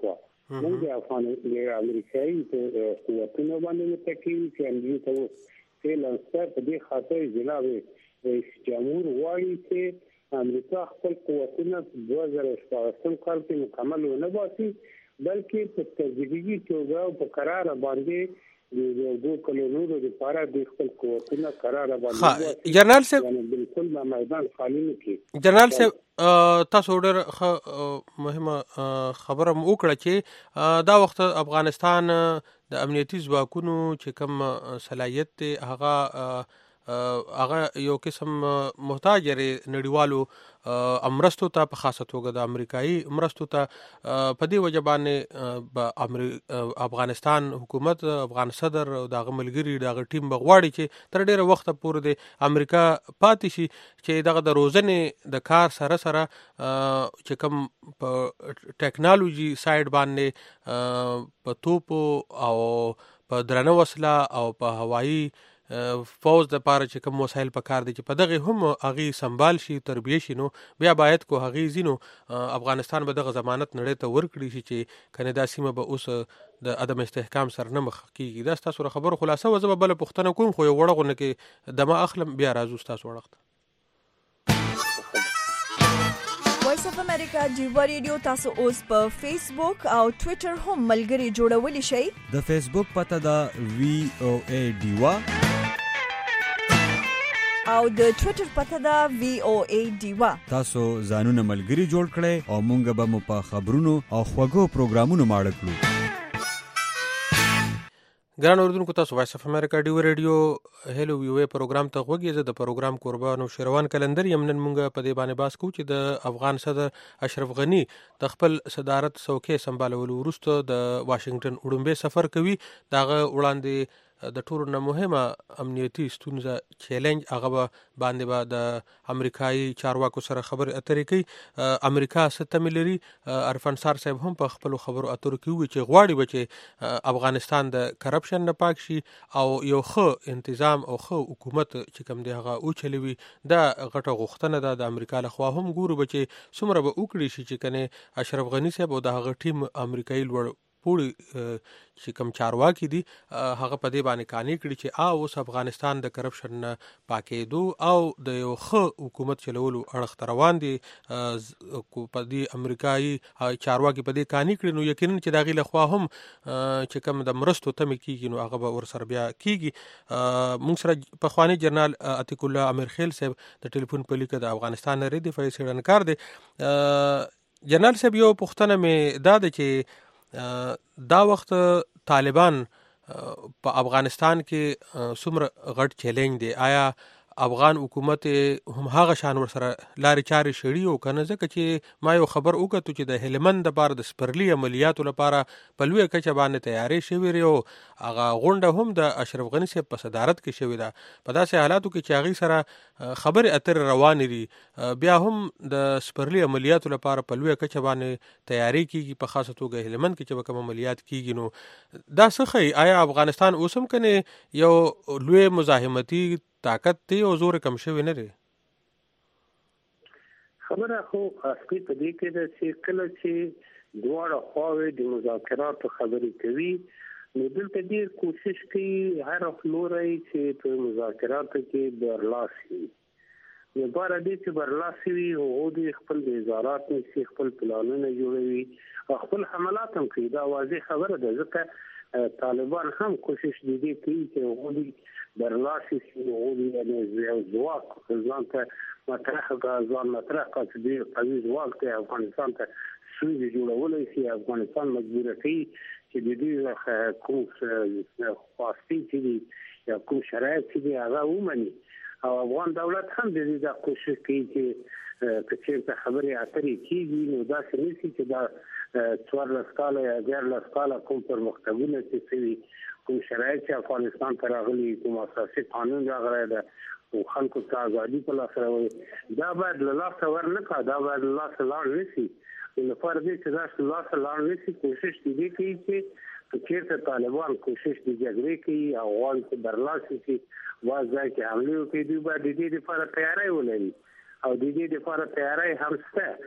موږ د امریکایي قوتونو باندې متکي چې امریکا ته فعلا په دې خاطر جناب رئیس جمهور وايي چې امریکا خپل قوتونه 2014 کال کې مکمل ونه باسي بلکې په تدریجي توګه په قرار باندې د دوه کلونو لپاره د خپل قوتونه قرار باندې جنرال صاحب بالکل د میدان خالی نه کی. جنرال صاحب تاسو ډېر مهمه خبره وکړه چې دا وخت افغانستان د امنیتي ځواکونو چې کوم صلاحیت دی هغه یو قسم محتاج لري نړیوالو امرستو ته په خاصه توګه د امریکایي امرستو ته په دې وجه باندې افغانستان حکومت افغان صدر او دغه ملګری دغه ټیم بغواړي چې تر ډیره وخت پورې د امریکا پاتې شي چې دغه د روزنې د کار سره سره چې کوم په ټیکنالوژي سایډ باندې په توپو او په درنه وسله او په هوایي فوز د پاره چې کوم وسایل په کار دي چې په دغه هم اغي سنبال شي تربیه شي نو بیا باید کو هغه زینو افغانستان به دغه ضمانت نړۍ ته ورکړي شي چې کنه دا سیمه به اوس د عدم استحکام سره نه مخ کیږي. دا تاسو خبرو خلاصه وځه بل پښتنه کوم خو یو وړغونه کې دمه اخلم بیا راځو تاسو وړخت. وایس اف امریکا جیوا ریډیو تاسو اوس په فیسبوک او ټوئیټر هم ملګری جوړولی شئ. د فیسبوک پته دا VOA ډیوا او د ټوئیټر پته دا VOA ډیوا. تاسو ځانونه ملګری جوړ کړئ او مونږ به مو په خبرونو او خوږو پروګرامونو ماړه کړو. ګران اوردونکو تاسو وایس اف امریکا ډیو ریډیو هلو وی وی پروګرام ته غوږی زه د پروګرام قربان او شروان کلندر یم. نن مونږ په دې باندې باس کوو چې د افغان صدر اشرف غنی د خپل صدارت څوکۍ سمبالولو وروسته د واشنگټن وړاندې سفر کوي. داغه وړاندې د ټولو نه مهمه امنیتي ستونزه چیلنج هغه باندې د امریکایي چارواکو سره خبرې اترې کوي. امریکا ستمه لري عرفان سار صاحب هم په خپل خبرو اترو کې وی چې غواړي چې افغانستان د کرپشن نه پاک شي او یو ښه تنظیم او ښه حکومت چې کوم دی هغه او چلوي. دا غټه غوښتنه ده د امریکا له خوا هم ګورو بچي څومره به وکړي شي چې کنه اشرف غنی صاحب او د هغه ټیم امریکایي لوړ پوری چې کوم چارواکي دي هغه په دې باندې کانی کړی چې اوس افغانستان د کرپشن نه پاکېدو او د یو ښه حکومت چلولو اړخ روان دي. په دې امریکایي چارواکي په دې کانی کړی نو یقینا چې داغي له خوا هم چې کوم د مرستو تم کیږي نو هغه به ور سره بیا کیږي. موږ سره په خواني جنرال عتیق الله امرخیل صاحب د ټلیفون په لیکه د افغانستان لري د فیصل انکار دي. جنرال صاحب یو پښتنه مې دا ده چې دا وخت طالبان په افغانستان کې څومره غټ چیلنج دی. آیا افغان حکومت هم هغه شان ور سره لارې چارې شړي او کنه ځکه چې ما یو خبر وکړو چې د هلمند لپاره د سپرلی عملیاتو لپاره په لوی کچه باندې تیاری شوی ریو هغه غونډه هم د اشرف غنی صاحب په صدارت کې شوې ده. په داسې حالاتو کې چې هغه سره خبر اتر روان دي بیا هم د سپرلی عملیاتو لپاره په لوی کچه باندې تیاری کیږي په خاصه توګه هلمند کې چې کوم عملیات کیږي نو دا څه آیا افغانستان اوسم کنه یو لوی مزاحمتي طاقت دی او زور کم شوی نه دی؟ خبره خو اصلي په دې کې ده چې کله چې دواړه خواوې د مذاکراتو خبرې کوي نو دلته ډېر کوشش کوي هر لوري چې په مذاکراتو کې برلاسي یو بار دې چې برلاسي وي او د خپل وزارت نشي خپل پلانونه جوړوي خپل حملات هم کوي. دا واضح خبره ده ځکه طالبان هم کوشش دي کوي چې هغوی برلاسي شي او یعنی ځواک ځان ته مطرح ځان مطرح کړي چې قوي ځواک ته افغانستان ته سوي جوړولای شي. افغانستان مجبور کوي چې د دې کوم خاصي چې یا کوم شرایط چې هغه ومني او افغان دولت هم د دې کوشش کوي چې کچېرته خبرې اترې کیږي نو دا څه نشي چې دا 14 کال یا 14 کال کوم پرمختګونه چې کوم شرایط چې افغانستان ته راغلي کوم اساسي قانون راغلی ده او خلکو ته ازادي په لاس راوړي دا باید له لاسه ورنه کړه. دا باید له لاسه لاړ نه شي. لپاره دې چې دا له لاسه لاړ نه شي کوشش دې کوي چې چېرته طالبان کوشش د جګړې کوي او غواړي چې برلاسي شي واځي چې حمله کوي دوی باید د دې لپاره تیاری ولري او د دې لپاره تیاری هم شته.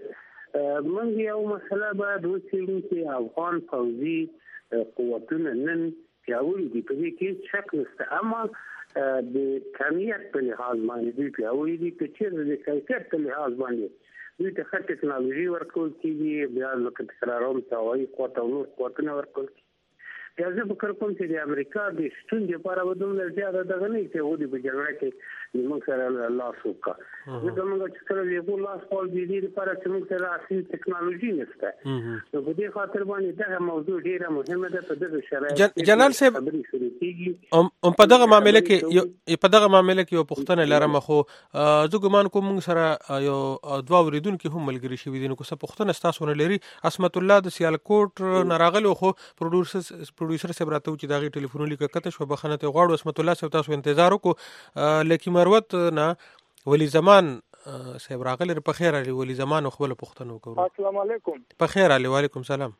موږ یو مسله باید وڅېړو چې افغان پوځي قوتونه نن پیاوړي دي، په دې کې شک نشته، اما د کمیت په لحاظ باندې دوی پیاوړي دي، که چېرته د کیفیت په لحاظ باندې دوی ته ښه ټکنالوژي ورکول کېږي، بیا لکه تکراروم چې هوایي قوت او نور قوتونه ورکول کېږي. بیا زه فکر کوم چې د امریکا د شتون لپاره به دومره زیاته دغه نه وي چې هغوی د په جګړه کې موږ سره لاس وکړه، ځکه موږ چې سره د هغو لاس پال د دې لپاره چې موږ سره اصلي ټکنالوژي نشته. نو په دې خاطر باندې دغه موضوع ډېره مهمه ده. په دغه شرایطو جنرال صاحب خبرې شروع کېږي. په دغه معامله کې یو پوښتنه لرم، خو زه ګمان کوم موږ سره یو دوه اورېدونکي هم ملګري شوي دي، نو که څه پوښتنه ستاسو نه لري. عصمت الله د سیالکوټ نه راغلی، خو پروډوسر صاحب راته و چې د هغې ټلیفوني لیکه کته شوه، بخښنه ترې غواړو. عصمت الله صاحب تاسو انتظار وکړو. لکي مروت نه ولی زمان صاحب راغلی، په خیر علي ولی زمان خپله پوښتنه وکړو. السلام علیکم. په خیر علي. وعلیکم سلام.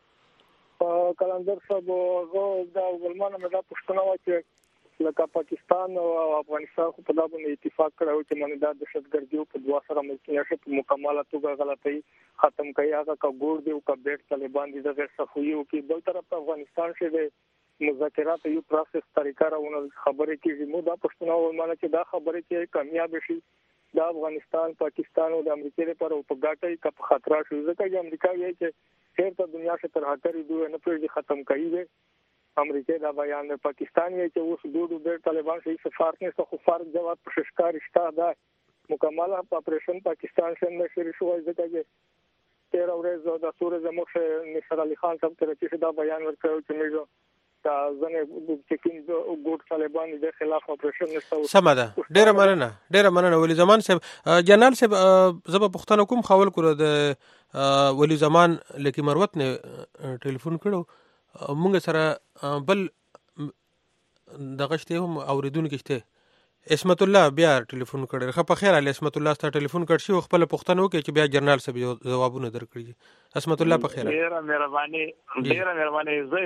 کلندر صاحب زه دا ولمانه مې دا پوښتنه وه چې لکه پاکستان او افغانستان خو په دا باندې اتفاق کړی و چې منې دا دهشتګردي په دوه سره ملکیت په مکمله توګه غلطۍ ختم کوي، هغه که ګوړ دی او که بیټ طالبان دي دغه صفوي وکړي. بل طرف ته افغانستان چې د مذاکرات یو پروسس طریقه راونه خبرې کېږي. مو دا پوښتنه ومنله چې دا خبرې چې کامیاب شي د افغانستان، پاکستان او د امریکا لپاره په ګټه کې په خطر شي، ځکه چې امریکا یې چې چیرته دنیا څخه تر هټري دوی نه پرې ختم کوي. امریکا دا بیان د پاکستان یې چې اوس دوه ډېر طالبان شي سفارت نه خو فرق جواب په شکار شته دا مکمله اپریشن پاکستان څخه شروع شوی، ځکه چې 13 ورځې د سورې زموږ نصر علي خان صاحب تر چې دا بیان ورکړ چې موږ دا ځنه چې کوم ګوډ طالبان د خلاف اپریشن نشته. سمه ده، ډېره مننه ولی زمان صاحب. جنرال صاحب زه به پوښتنه کوم، خول کړو د ولی زمان لکي مروت نه ټلیفون کړو، مونږ سره بل دغه شته هم اوریدونکي شته. اسمت الله بیا ټلیفون کړی. ښه په خیر علي اسمت الله ستا ټلیفون کړ شي او خپل پوښتنه وکړي چې بیا جنرال صاحب جوابونه درکړي. اسمت الله په خیر. ډېره مهرباني. زه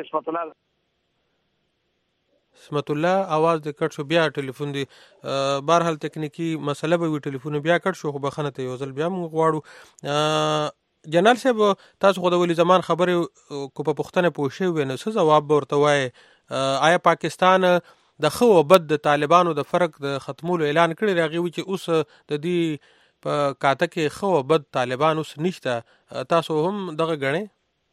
اسمت الله आवाज د کټ شو، بیا ټلیفون دی. بهرحال تکنیکی مسله به وي، ټلیفون بیا کټ شو، خو بخنه ته یو ځل بیا موږ غواړو. جنرال صاحب تاسو خو د ولی زمان خبرې کو په پوښتنه پوه شوي، نو څه ځواب به ورته وایي؟ آیا پاکستان د ښه او بد د طالبانو د فرق د ختمولو اعلان کړی راغی و چې اوس د دې په کاته کې ښه او بد طالبان اوس نشته، تاسو هم دغه ګڼئ؟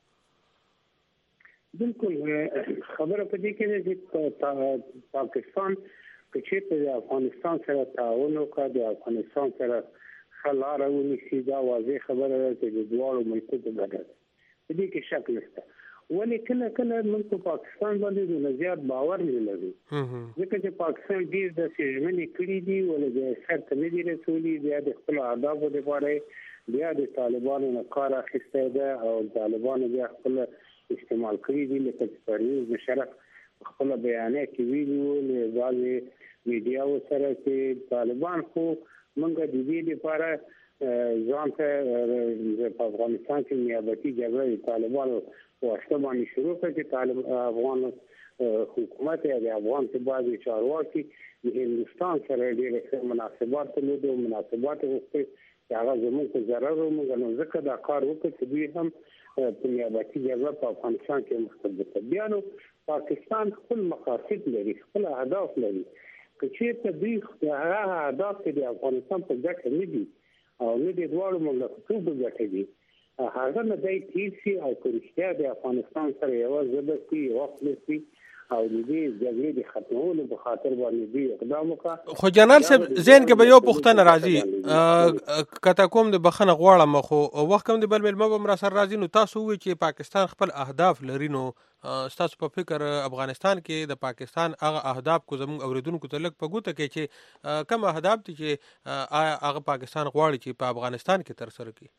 بالکل خبره په دې کې ده چې پاکستان که چېرته د افغانستان سره تعاون وکړي، د افغانستان سره ښه لاره ونیسي، دا واضح خبره ده چې د دواړو ملکونو ګټه ده، په دې کې شک نشته. ولې کله موږ په پاکستان باندې دونه زیات باور نه لرو، ځکه چې پاکستان ډېر داسې ژمنې کړي دي ولې د سرته نه دي رسولي، بیا د خپلو اهدافو لپاره بیا د طالبانو نه کار اخیستی ده او طالبانو بیا خپله استعمال کړي دي، لکه چې پرویز مشرف خپله بیانیه کې ویلي وو له بعضې میډیاو سره چې طالبان خو موږ د دې لپاره ځان ته په افغانستان کې نیابتي جګړه د طالبانو واسطه باندې شروع کړه چې افغان حکومت یا د افغان په بعضې چارواکي د هندوستان سره ډېر مناسبات درلودل او مناسبات غوښتل چې هغه زموږ په ضرر و. موږ نو ځکه دا کار وکړ چې دوی هم په نیابتي جګړه په افغانستان کې مختلف دي. بیا نو پاکستان خپل مقاصد لري، خپل اهداف لري، که چېرته دوی هغه اهداف چې د افغانستان په ګټه نه دي او نه د دواړو مملکتونو په ګټه دي، هغه نه دی تیر شي او که رښتیا د افغانستان سره یوه ژبه شي، یوه خوله شي او د دې جګړې د ختمولو په خاطر باندې دوی اقدام وکړه. خو جنرال صاحب ذهن کې به یو پوښتنه راځي، کته کوم د بخښنه غواړم خو وخت کوم د بل مېلمه به هم راسره راځي، نو تاسو ووایئ چې پاکستان خپل اهداف لري، نو ستاسو په فکر افغانستان کې د پاکستان هغه اهداف کو زموږ اوریدونکو ته لږ په ګوته کې چې کوم اهداف دي چې هغه پاکستان غواړي چې په افغانستان کې ترسره کړي؟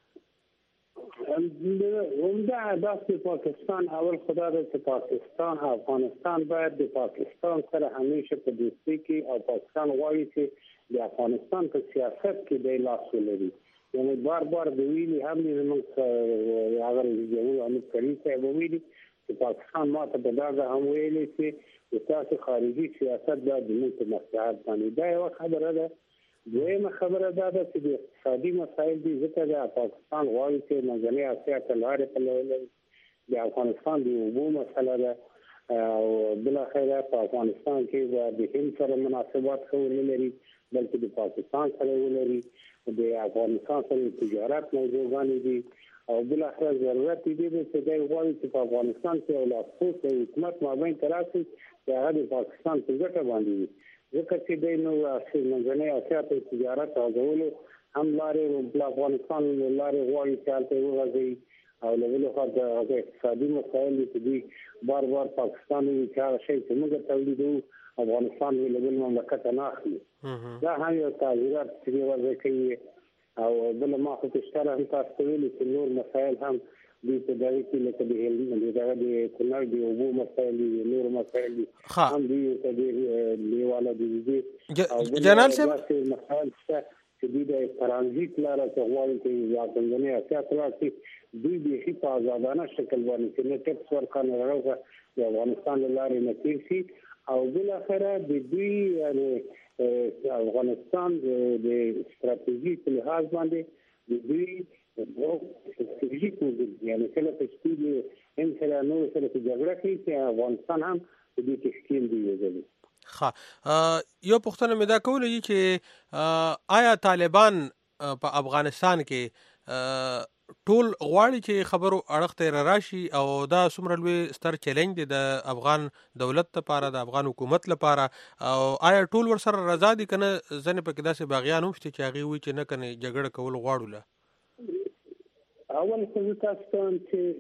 عمده اهداف د پاکستان اول خدا ده چې پاکستان افغانستان باید د پاکستان سره همیشه په دوستۍ کې او پاکستان غواړي چې د افغانستان په سیاست کې دی لاس ولري. یعنې بار د ویلي هم دي زموږ هغه رئیس جمهور حامد کرزي صاحب ویلي چې پاکستان ماته په دا هم ویلي چې د تاسو خارجي سیاست باید زموږ په مصلحت باندې. دا یوه خبره ده. دویمه خبره دا ده چې د اقتصادي مسایل دي، ځکه د پاکستان غواړي چې منځنۍ اسیا ته لارې پلوري، د افغانستان د اوبو مسله ده او بالاخره په افغانستان کې د هند سره مناسبات ښه ونه لري بلکې د پاکستان سره ولري، د افغانستان سره تجارت موضوعګانې دي او بالاخره ضرورت دی چې دوی غواړي چې په افغانستان کې یو لاسپوڅ د حکومت مابین ته راشي چې هغه د پاکستان په ګټه باندې وي، ځکه چې دوی نو منځنۍ اسیا ته تجارت غځولو هم لارې په افغانستان لارې غواړي چې هلته وغځوي او له بلې خوا د اقتصادي مسایل چې دوی بار بار پاکستان وي چې هغه شی چې موږ تولیدوو افغانستان له بل مملکت نه اخلي، دا هم یو تعذیرات چې وضع کوي او بل ما خو تشکره هم تاسو ته ویلي چې نور مسایل هم دوی په دغه کې لکه د کونړ د اوبو مسایل دي، نور مسایل دي هم دوی ته د لیواله دي او جنرال صاحب مسایل شته چې دوی د ترانزیت لاره ته غواړي چې یا منځنۍ اسیا ته راشي، دوی بیخي په آزادانه شکل باندې چې نه ټکس ورکړي راغله د افغانستان له لارې نه تېر شي او بالاخره د دوی افغانستان د ستراتیژي په لحاظ باندې د دوی ستراتیژیک موضوع یعنی کله په سپیډ هم سره نور سره جګړه کوي چې افغانستان هم د دې تشکیل دی وځي. یو پوښتنه مې دا کوله چې آیا طالبان په افغانستان کې ټول غواړي چې خبرو اړخ ته راشي او دا څومره لوی ستر چیلنج دی د افغان دولت لپاره د افغان حکومت لپاره او آیا ټول ورسره رضا دي کنه ځنې پکې داسې باغیان هم شته چې هغه وایي چې نه کنه جګړه کول غواړو له اول خو تاسو ته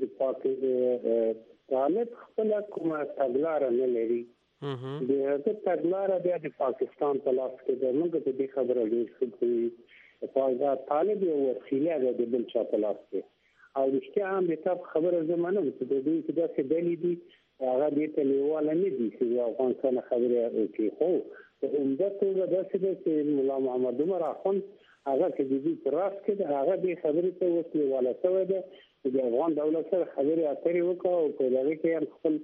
چې طالب خپل کومه تګلاره نه لري د هغه تګلاره د پاکستان په لاس کې ده، موږ په دې خبره ډېر ښه طالب یو وسیله ده د بل چا په لاس کې او رښتیا هم د تاسو خبره زمانه چې د دوی چې داسې ډلې دي هغه دې ته لیواله نه دي چې د افغانستان خبره وکړي، خو په عمده توګه داسې ده چې ملا محمد عمر اخوند هغه چې د دوی په راس کې ده هغه دې خبرې ته اوس لیواله شوی ده چې د افغان دولت سره خبرې اترې وکړه او په دغه کې هم خپل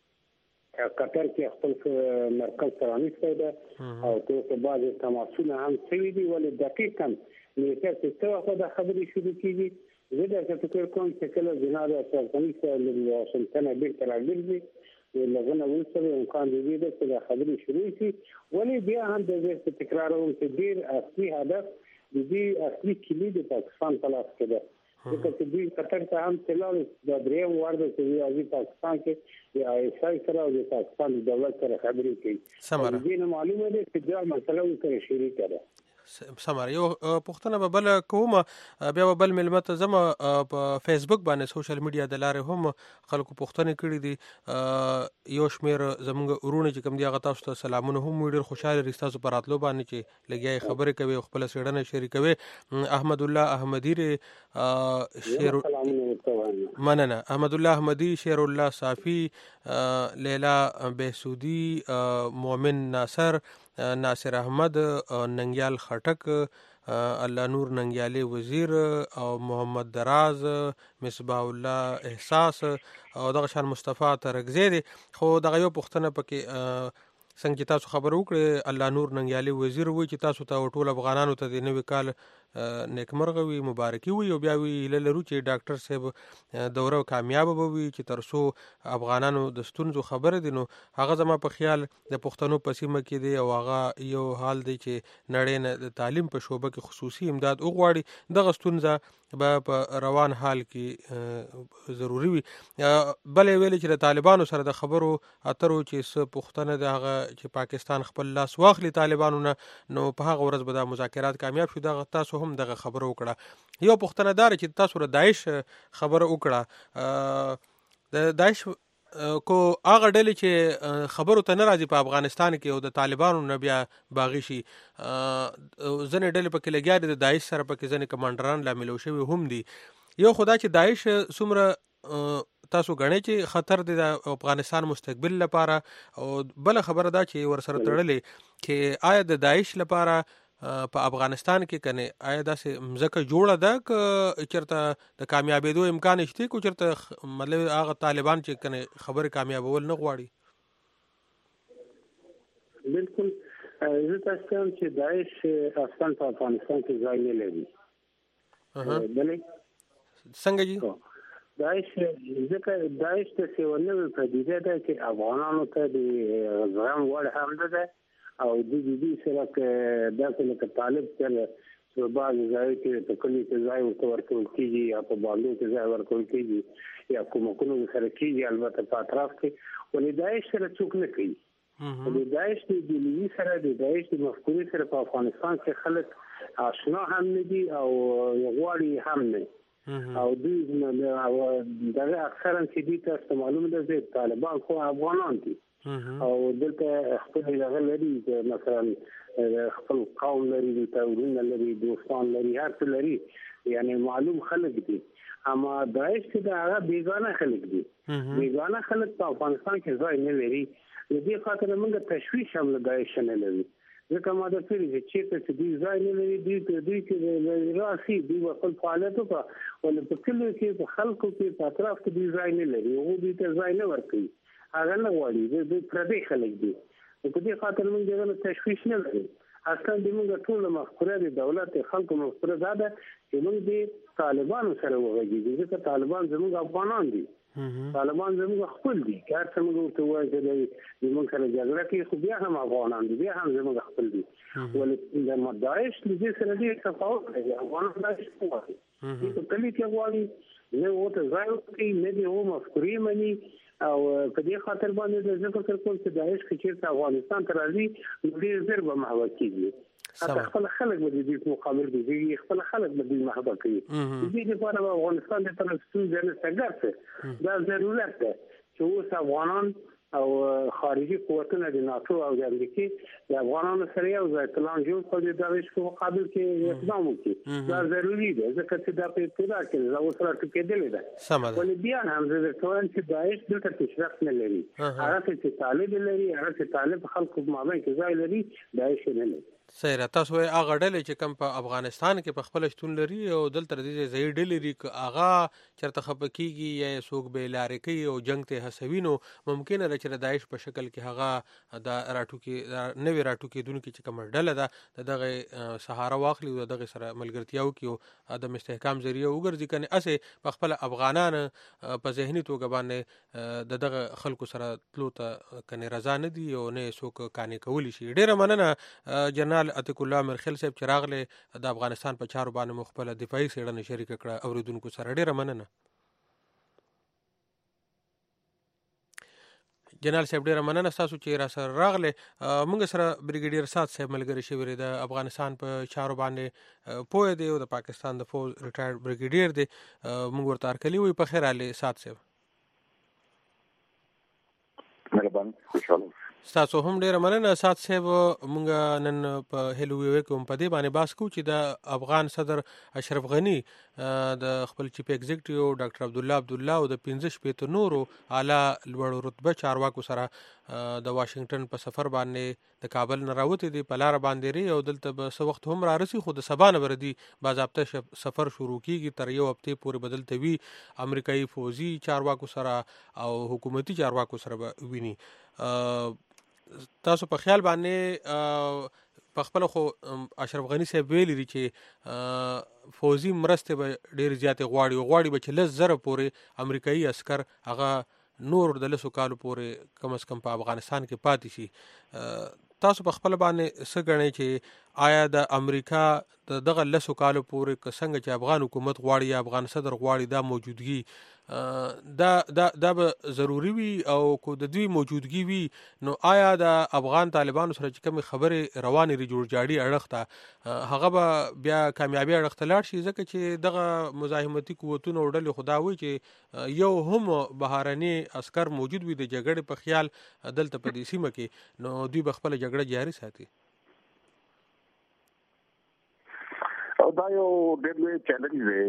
قطر کې خپل مرکز پرانیستی ده او په بعضې تماسونه هم شوي دي، ولې دقیقا نیټه چې څه وخت دا خبرې شروع کېږي زه داسې فکر کوم چې کله جناب اشرف غني صاحب له واشنګټنه بېرته راګرځي له هغه نه وروسته امکان دی چې دا خبرې شروع شي، ولې بیا هم د دې تکراروم چې ډېر اصلي هدف د دې اصلي کلي د پاکستان په لاس کې ده، ځکه چې دوی قطر ته هم تلل د درېیم وار ده چې دوی پاکستان کې د آی اس آی سره او د پاکستان د دولت سره خبرې کوي، دې نه معلومه ده چې دا مسله ورسره شریکه ده. سماره یو پوښتنه به بل کوم بیا به بل ملمت زما په فیسبوک باندې سوشل میډیا د لارې هم خلکو پوښتنه کړې دي، یو شمیر زمونږ ورونه چې کوم دی هغه تاسو ته سلامونه هم ډېر خوشاله ري تاسو پر راتلو باندې چې لګیاي خبرې کوي او خپل څېړنه شریکوي. احمد الله احمدی شیر مننه احمد الله احمدی، شیر الله صافی، لیلا بهسودی، مومن ناصر، ناصر احمد، ننګیال خټک، الله نور ننګیالي وزیر او محمد دراز، مصباح الله احساس او دغه شان مصطفی ترکزی دی. خو دغه یو پوښتنه پکې څنګه چې تاسو خبر وکړئ الله نور ننګیالي وزیر وایي چې تاسو ته ټول افغانانو ته د نوي کال نیکمرغه وي، مبارکي وي او بیا وی لرو چې ډاکټر صاحب دوره کامیاب به وي چې ترسو افغانانو د ستونزو خبره دي. نو هغه زما په خیال د پښتنو په سیمه کې دی او هغه یو حال دی چې نړۍ نه د تعلیم په شوبه کې خصوصي امداد وغواړي، دغه ستونزه به په روان حال کې ضروری وي. بلې ویلې چې د طالبانو سره د خبرو اترو چې څه پوښتنه ده هغه چې پاکستان خپل لاس واخلي طالبانو نه، نو په هغه ورځ به دا مذاکرات کامیاب شي. دغه تاسو هم دغه خبره وکړه. یو پوښتنه دار چې تاسو د داعش خبره وکړه، د داعش کو هغه ډلې چې خبرو ته نه راځي په افغانستان کې او د طالبانو نه بیا باغی شي، ځنې ډلې پکې لګیا دي د داعش سره پکې ځنې کمانډران لا ملو شوي هم دي. یو خدا چې داعش څومره تاسو غنئ چې خطر دی د افغانستان مستقبل لپاره، او بل خبره دا چې ورسره تړلې چې آیا د داعش لپاره په افغانستان کې کنه آیا داسې مزکه جوړه ده که چرته د کامیابېدو امکان شته کو چرته مطلب هغه طالبان چې کنه خبره کامیابول نه غواړي؟ بالکل زه تاسو ته چې داعش اصلا په افغانستان کې ځای نه لري. بلې څنګه جی داعش ځکه داعش ته څېړنه پدیده ده چې افغانانو ته د زغم وړ هم ده او د دې سره داسې لکه طالب سره په بعض ځای کې په کلی کې ځای ورکول کېږي یا په باندې کې ځای ورکول کېږي یا کومکونو سره کېږي، البته په اطراف کې ولې داعش سره څوک نه کوي. د داعش د دیني سره د داعش د مفکورې سره په افغانستان کې خلک آشنا هم نه دي او غواړي هم نه او دوی دغه اکثرا چې دي تاسو معلومه ده چې طالبان خو افغانان دي او دلته خپل هغه لري مثلا خپل قوم لري، تورونه لري، دوستان لري، هر څه لري، یعنی معلوم خلک دي. اما داعش چې هغه بیگانه خلک دي، بیگانه خلک په افغانستان کې ځای نه لري. د دې خاطر موږ تشویش هم له داعش نه لري. ځکه ما د فکر چې دوی ځای نه لري، دوی کې راسي دوی خپل فعالیت وکړي ولې په کلیو کې په خلکو کې په اطراف کې دوی ځای نه لري، هغوی دوی ته ځای نه ورکوي، هغه نه غواړي، دوی پردي خلک دي. په دې خاطر موږ دغه تشویش نه لري. اصلا د موږ ټول مفکوره د دولت خلکو مفکوره دا ده چې موږ د طالبانو سره وغږیږو، ځکه طالبان زموږ افغانان دي، طالبان زموږ خپل دي. هر څه موږ ورته وایي چې زموږ سره جګړه کوي خو بیا هم افغانان دي، بیا هم زموږ خپل دي. ولې د داعش د دې سره ډېر تفاوت لري. افغانان داعش نه غواړي، دوی په کلي کې غواړي، نه ورته ځای ورکوي، نه دې هغو مفکورې مني او په دې خاطر باندې زه فکر کوم چې داعش که چېرته افغانستان ته راځي نو ډېر ژر به محوه کېږي. حتی خپل خلک به د دې مقابل کېږي، خپل خلک به دوی محوه کوي. د دې لپاره به افغانستان د طرف ستونزه نشته، ګرځي دا ضرورت ده چې اوس افغانان او خارجي قوتونه د ناتو او د امریکې د افغانانو سره یو ځای پلان جوړ کړي د داعش په مقابل کې اقدام وکړي. دا ضروري ده ځکه چې دا په ابتدا کې دا اوس راټوکېدلې ده. ولې بیا هم زه درته وایم چې داعش دلته پیشرفت نه لري. هغه چې طالب لري، هغه چې طالب خلکو په مابین کې ځای لري، داعش نه لري. صحیح را تاسو وایي هغه ډلې چې کوم په افغانستان کې په خپل شتون لري او دلته د دې ځای ډلې لري که هغه چېرته خفه کېږي یا یې څوک بې لارې کوي او جنګ ته هڅوي نو ممکنه ده چې د داعش په شکل کې هغه د نوې راټوکېدونکې چې کومه ډله ده د دغه سهاره واخلي او د دغې سره ملګرتیا وکړي او عدم استحکام ذریعه وګرځي. کنې هسې په خپله افغانان په ذهني توګه باندې د دغه خلکو سره تلو ته کنې رضا نه دي او نه یې څوک قانع کولی شي. ډېره مننه جنرال عتیق الله میرخیل صاحب چې راغلی د افغانستان په چارو باندې مو خپله دفاعي څېړنه شریکه کړه اورېدونکو سره. ډېره مننه جنرال صاحب، ډېره مننه ستاسو چې را سره راغلی. موږ سره بریګیډیر سات صاحب ملګري شوي دی، د افغانستان په چارو باندې پوه دی او د پاکستان د فوج ریټایر بریګیډیر دی. موږ ورته هرکلي وایو. په خیر حالې سات صاحب؟ مهربان، خوشحاله ستاسو هم ډېره مننه سات صاحب. موږ نن په هیلو ویو کې هم په دې باندې بحث کوو چې د افغان صدر اشرف غني د خپل چیف ایگزیکټیو ډاکټر عبدالله او د 15 نورو اعلی لوړو رتبه چارواکو سره د واشنگټن په سفر باندې د کابل نه راوتې دي، په لاره باندې ری او دلته به څه وخت هم رارسي، خو د سبا نه به دي باضابطه سفر شروع کېږي، تر یو هفتې پورې به دلته وي. امریکایي فوزي چارواکو سره او حکومتي چارواکو سره به ویني. تاسو په خیال باندې په خپل خو اشرف غني صاحب ویلي دي چې فوزي مرستې به ډېرې زیاتې غواړي به چې 10,000 پورې امریکایي عسکر هغه نور د 10 کالو پورې کم از کم په افغانستان کې پاتې شي. تاسو په خپل باندې څه ګڼئ چې آیا د امریکا دغه 10 کالو پورې که څنګه چې افغان حکومت غواړي یا افغان صدر غواړي دا موجودګي دا به ضروری وي او کو د دوی موجودګي وي نو آیا د افغان طالبانو سره چې کوم خبرې روانې لري جوړجاړي اړخ ته هغه به بیا کامیابی اړخ ته لاړ شي؟ ځکه چې دغه مزاحمتي قوتونه او ډلې خدا وایي چې یو هم بهرني عسکر موجود وي د جګړې په خیال دلته په دې سیمه کې، نو دوی به خپله جګړه جاري ساتي. دا یو ډېر لوی چیلنج دی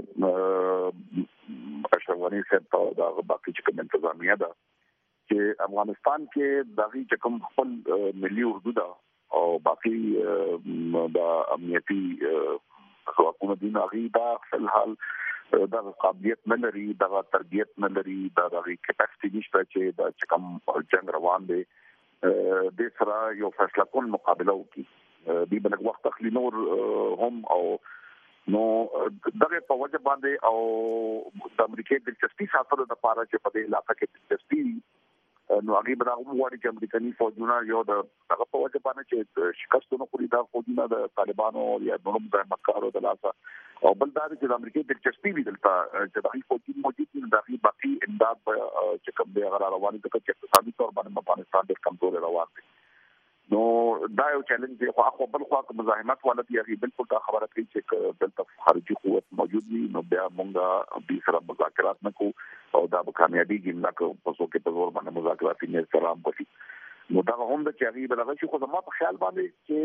اشرف غني صاحب ته دا باقي چې کوم انتظامیه ده چې افغانستان کې دغه چې کوم خپل ملي حدود او باقي د امنیتي ځواکونو دي هغه دا فل حال دا قابلیت نه لري، دا تربیت نه لري، دا د کیپاسټي نشته چې دا چې کوم جنگ روان دی د سره یو فیصله کون مقابله وکړي دی بلګ وخت اخلي نور هم او نو دغه په وجه باندې او د امریکای د دلچسپي ساتلو لپاره چې په دې علاقې کې دلچسپي نو هغه به هغه وایي چې امریکایي فوجونه یو د هغه په وجه باندې چې شکستونه خوري دا فوجونه د طالبانو یا نورو مزاحمتکارو د لاسه او بل دا چې د امریکای د دلچسپي وي دلته چې د فوجي موجود دي د باقي امداد چې کوم دی هغه رواني د اقتصادي تور باندې افغانستان ډېر کمزور روان دی نو دا یو چیلنج دی خو بل خو مزاحمت ولته یغي بالکل دا خبره کوي چې دلته خارجي قوت موجود وي نو بیا موږ د سره مذاکرات نکو او دا به کامیابی ګیم نکو په څو کې په زور باندې مذاکرات یې سلام کوي نو دا هم د چاري بلغه شي خو زما په خیال باندې چې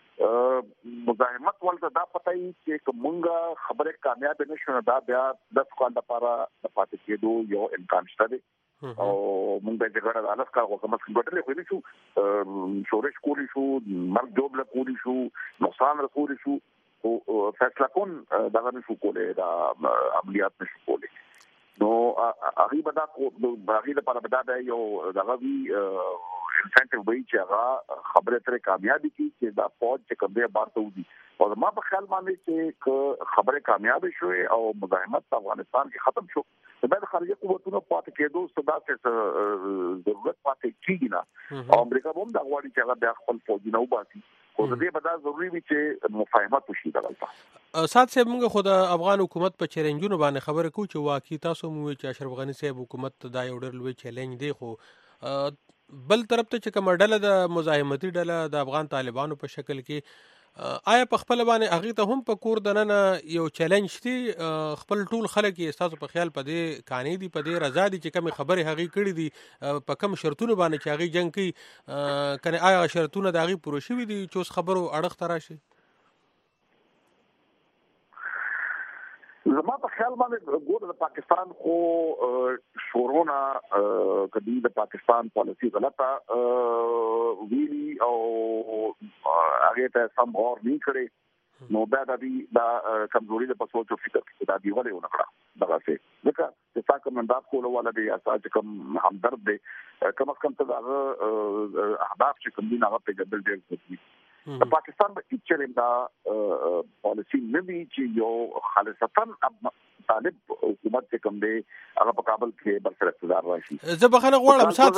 مزاحمت ولته دا پته ای چې موږ خبره کامیاب نشو دا بیا د ځکه لپاره د پاتې کېدو یو امکان شته او موږ د جګړې د الف کار کوم څه ګټلې خو نه شو شورش کولی شو مرګ جوړ کولی شو نقصان رسول شو او فیصله کون دغه نشو کولای دا عملیات نشو کولای نو هغه به دا هغه لپاره به دا یو دغه وی انسنټیو وی چې هغه خبره ترې کامیابی کی چې دا فوج چې کوم دی بارته ودی او ما په خیال باندې چې خبره کامیاب شوه او مزاحمت په افغانستان کې ختم شو د خارجي قوتونو پاتې کېدو صدا څه ضرورت پاتې کیږي نه او امریکا هم دا غواړي چې هغه د خپل فوجونه وباسي خو د دې بدا ضروری وي چې مفاهمت وشي دلته سات صاحب موږ خو د افغان حکومت په چیلنجونو باندې خبره کوو چې واقعي تاسو مو چې اشرف غنی صاحب حکومت دا یو ډېر لوی چیلنج دی خو بل طرف ته چې کوم ډله د مزاحمتي ډله د افغان طالبانو په شکل کې آیا په خپل باندې هغه ته هم په کور دننه یو چیلنج دی خپل ټول خلک یې تاسو په خیال په دې کانې دي په دې رضا دي چې کوم خبره هغه کړې دي په کوم شرطونو باندې چې هغه جنگ کوي کنه آیا شرطونه د هغه پوره شوي دي چې اوس خبرو اړخ تراشي زما په خیال باندې ګور د پاکستان خو شورونا کدی د پاکستان پالیسی غلطه ویلی او هغه ته سم غور نه کړي نو دا د کمزوري د پسوچ او فکر کې دا دی ولې ونکړه دغه څه ځکه چې تاسو کومندات کوله ولا دی اساس کوم همدرد دی کم از کم ته هغه اهداف چې کوم دی هغه په ګډل ډېر کوي د پاکستان په اچرم دا پالیسی نه دی چې یو خالصتا طالب حکومت چې کوم دی هغه په کابل کې برسر اقتدار راشي زه بخنه غواړم سات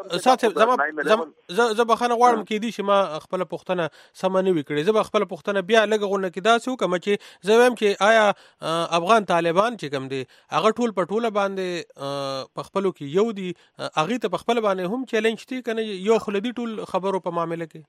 زه بخنه غواړم کې دي چې ما خپل پښتنه سم نه وکړي زه خپل پښتنه بیا لګونه کې دا سو کوم چې زه ویم چې آیا افغان طالبان چې کوم دی هغه ټول په ټوله باندې په خپلو کې یو دی هغه ته په خپل باندې هم چیلنج دي کنه یو خلدي ټول خبرو په معاملې کې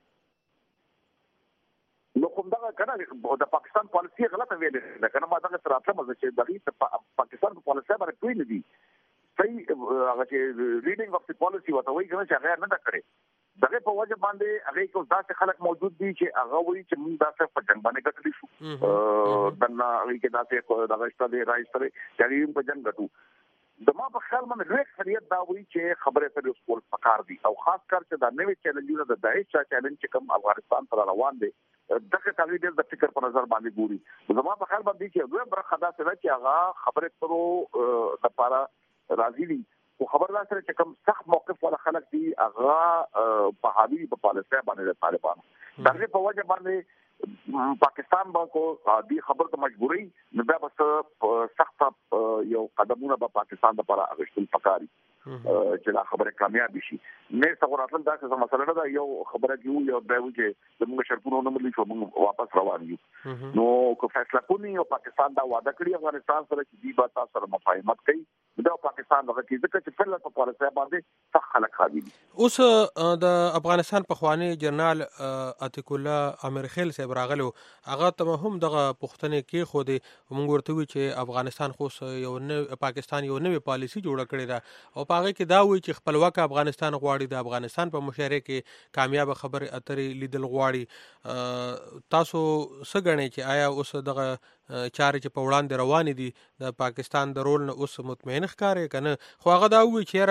نو کوم دا کنه د پاکستان پالیسی غلطه ویلې ده کنه ما دا سره راځم چې د پاکستان پالیسی باندې کوي نه دي صحیح هغه چې ریډینګ اف د پالیسی وته وایي کنه چې هغه نه دا کړي دغه په وجه باندې هغه کو داسې خلک موجود دي چې هغه وایي چې موږ داسې په جنگ باندې ګټلی شو دنا هغه کې داسې دغه استاد راځي چې هم په جنگ ګټو د ما په خیال باندې ډېر خریت دا وایي چې خبره ته اوس پکار دي او خاص کر چې دا نوې چیلنجونه د داعش چیلنج چې کوم افغانستان سره روان دي دغه تغیر د فکر په نظر باندې ګوري زما په خیال باندې چې دوه برخه دا څه چې هغه خبره ترو لپاره راځي دي او خبردار سره چې کوم سخت موقف ولا خلک دي هغه په حالي په پالیسي باندې طالبان دغه په وجه باندې پاکستان باندې دې خبر ته مجبوري نو بیا بس سخت یو قدمونه په پاکستان لپاره اغشتل پکاري چې دا خبره کامیاب شي نه څنګه دا څه مسله نه دا یو خبره کیو یو دا و چې موږ شرطونه نه ملي شو موږ واپس روان یو نو کو فیصله کوي او پاکستان دا وعده کړی افغانستان سره چې دی با تاسو سره مفاهمت کوي دا پاکستان دغه کې ځکه چې فعلا په پالیسي باندې څه خلک خالي اوس د افغانستان په خوانی جنرال عتیق الله امیر خیل صاحب راغلو هغه ته هم دغه پښتنې کې خو دې موږ ورته وی چې افغانستان خو یو پاکستان یو نوې پالیسي جوړه کړې ده او هغه کې دا وی چې خپلواک افغانستان غواړي د افغانستان په مشارکت کې کامیاب خبره اترې لیدل غواړي تاسو څه غنئ چې آیا اوس دغه چارې چې په وړاندې روان دي د پاکستان د رول نه اوس مطمئن ښکاري کنه خو هغه دا وی چې را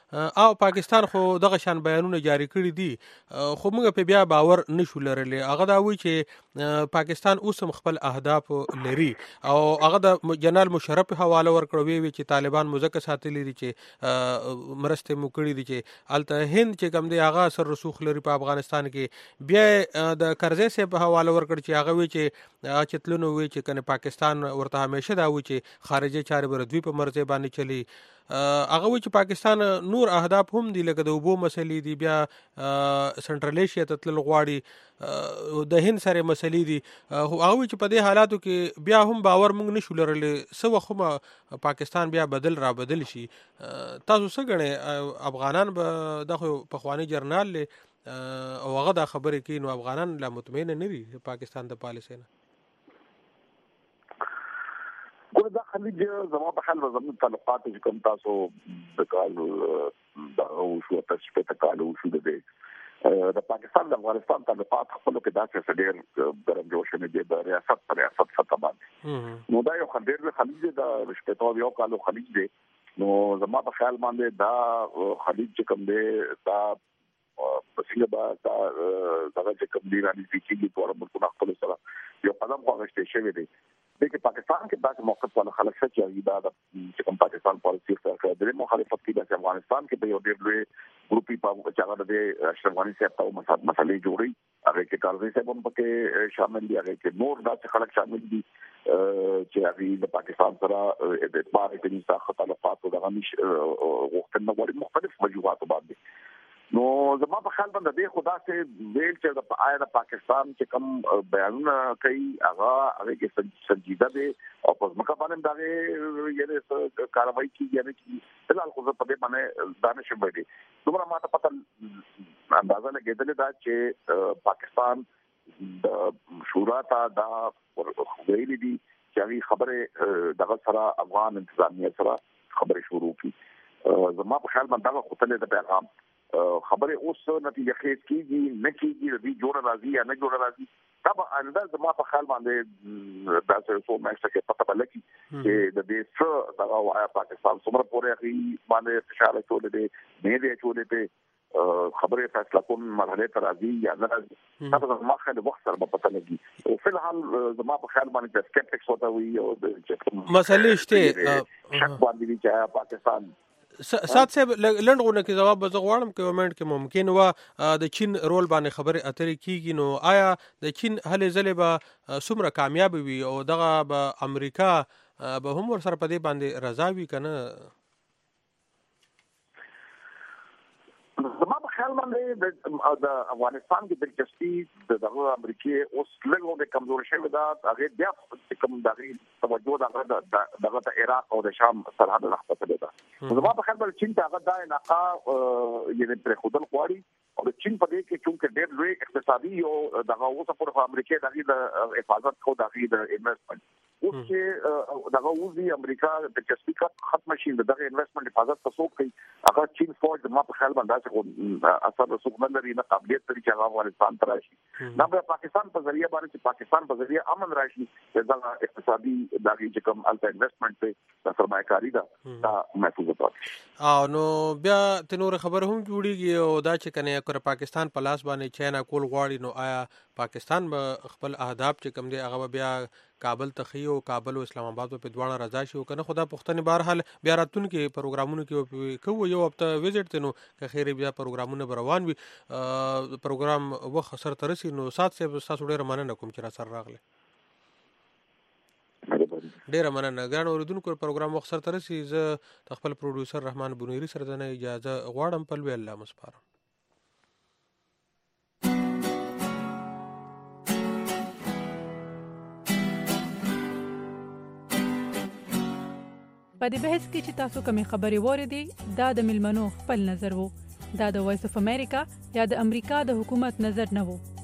او پاکستان خو دغه شان بیانونه جاری کړي دي خو موږ په بیا باور نشو لرلی. هغه دا وایي چې پاکستان اوس هم خپل اهداف لري او هغه د جنرال مشرف حواله ورکړو وی چې طالبان مزکه ساتلي دي چې مرسته مو کړي دي چې الته هند چې کوم دی هغه سر رسوخ لري په افغانستان کې. بیا د کرزی صاحب حواله ورکړ چې هغه وی چې چتلونو وی چې کنه پاکستان ورته همیشه دا وی چې خارجي چارې بر دوی په مرزه باندې چلی. هغه وی چې پاکستان نور اهداف هم دي لکه د اوبو مسلې دي, بیا سنټرل ایشیا ته تل غواړي, د هند سره مسلې دي. هغه وی چې په دې حالاتو کې بیا هم باور موږ نشو لرلی سو خو پاکستان بیا بدل را بدل شي. تاسو څه غنئ افغانان به د پخوانی جرنال او هغه دا خبرې کوي نو افغانان لا مطمئن نه دي پاکستان د پالیسۍ نه؟ ګوره دا خلیج زما په خیال زموږ تعلقات چې کوم تاسو د کال د اوسو تاسو په کال اوسو د پاکستان د افغانستان تعلقات خپل کې داسې ډېر ګرم جوش نه دي د ریاست پر ریاست فتح باندې. نو دا یو خلیج د شپږ یو کالو خلیج دی. نو زما په خیال باندې دا خلیج چې کوم دی دا پسې دا دغه چې کوم دی رانی فکرې په اړه موږ خپل سره یو قدم واخیستل شوی دی. دغه پاکستان کې داسې موقف ولا خلک چې دا چې کوم پاکستان پالیسي سره د مخالفت کې د افغانستان کې په یو ډېر لوی ګروپي په چاغه د اشرف غنی صاحب ته مسلې جوړي, هغه کې کارزي صاحب هم پکې شامل دي, هغه کې نور داسې خلک شامل دي چې هغه د پاکستان سره د اعتبار کې نيسه تعلقات او دغه وختونه غوړي مختلف وجوهات باندې. نو زما په خیال باندې د خدا سے ویل چې د آیا د پاکستان چې کوم بیانونه کوي هغه کې سنجیده دي او په ځمکه باندې دا یې کاروایی کیږي چې فلحال خو په دې باندې دانش باندې دومره ماته پته اندازه لګیدل دا چې پاکستان د شورا ته دا ویلي دي چې هغه خبره دغه سره افغان انتظامیه سره خبره شروع کی. زما په خیال باندې دا خپل د پیغام خبره اوس نتیجه خیز کیږي نه کیږي د جوړ راځي یا نه جوړ راځي طبعا انداز زما په خیال باندې دا څه څو مېشته کې پته بلکی چې د دې څه دا وايي پاکستان څومره پورې هغه باندې اشاره چولې دي نه دی چولې ته خبره فیصله کوم مرحله ته راځي یا نه راځي دا زما خیال وخت سره پته لګي. او په الحال زما په خیال باندې د سکپټکس وته وي او د مسلې شته شک باندې چې پاکستان سات صاحب لنډغونه کې جواب به غواړم چې ومنټ کې ممکن و د چین رول باندې خبره اترې کیږي. نو آیا د چین هلې ځلې به څومره کامیاب وي او دغه به امریکا به هم ور سره په دې باندې رضا وي کنه؟ زما په خیال باندې د افغانستان کې دلچسپي دغه امریکای اوس لږ د کمزور شوی دا هغه بیا کوم دغه توجه دغه د عراق او د شام سرحد راخته ده. زما په خیال باندې چین ته هغه د علاقه یعنی پر خودل غواړي او د چین په دې کې چې ډېر لوی اقتصادي او دغه اوسه پر امریکای دغه د حفاظت کو دغه د انویسټمنټ اوس چې دغه وزي امریکا د دلچسپي ختم شي دغه انویسټمنټ حفاظت تاسو کوي هغه چین فوج زما په خیال باندې اثر رسوخ نه لري نه قابلیت لري چې هغه افغانستان ته راشي نه به پاکستان په ذریعہ باندې چې پاکستان په ذریعہ امن راشي دغه اقتصادي دغه چې کوم الټا انویسټمنټ په سرمایه‌کاري دا محفوظ پاتې. او نو بیا د نور خبر هم جوړیږي او دا چې کنه کور پاکستان په لاس باندې چاینا کول غواړي نو آیا پاکستان به خپل اهداف چې کوم دی هغه بیا کابل ته خيو کابل او اسلام آباد په دوانه رضا شي او کنه خدا پښتني بهر حال بیا راتون کې پروګرامونو کې کوو یو هفته وزټ تنو که خیر بیا پروګرامونه روان وي پروګرام وخت سره ترسي نو سات سه تاسو ډیر مننه کوم چې را سره راغله. ډیر مننه ګران اوریدونکو پروګرام وخت سره ترسي ز خپل پروډوسر رحمان بنيري سره د اجازه غواړم په لوی الله مسپارم. په دې بحث کې چې تاسو کومې خبرې واورېدې دا د ملمنو خپل نظر وو. دا د وایس اف امریکا یا د امریکا د حکومت نظر نه وو.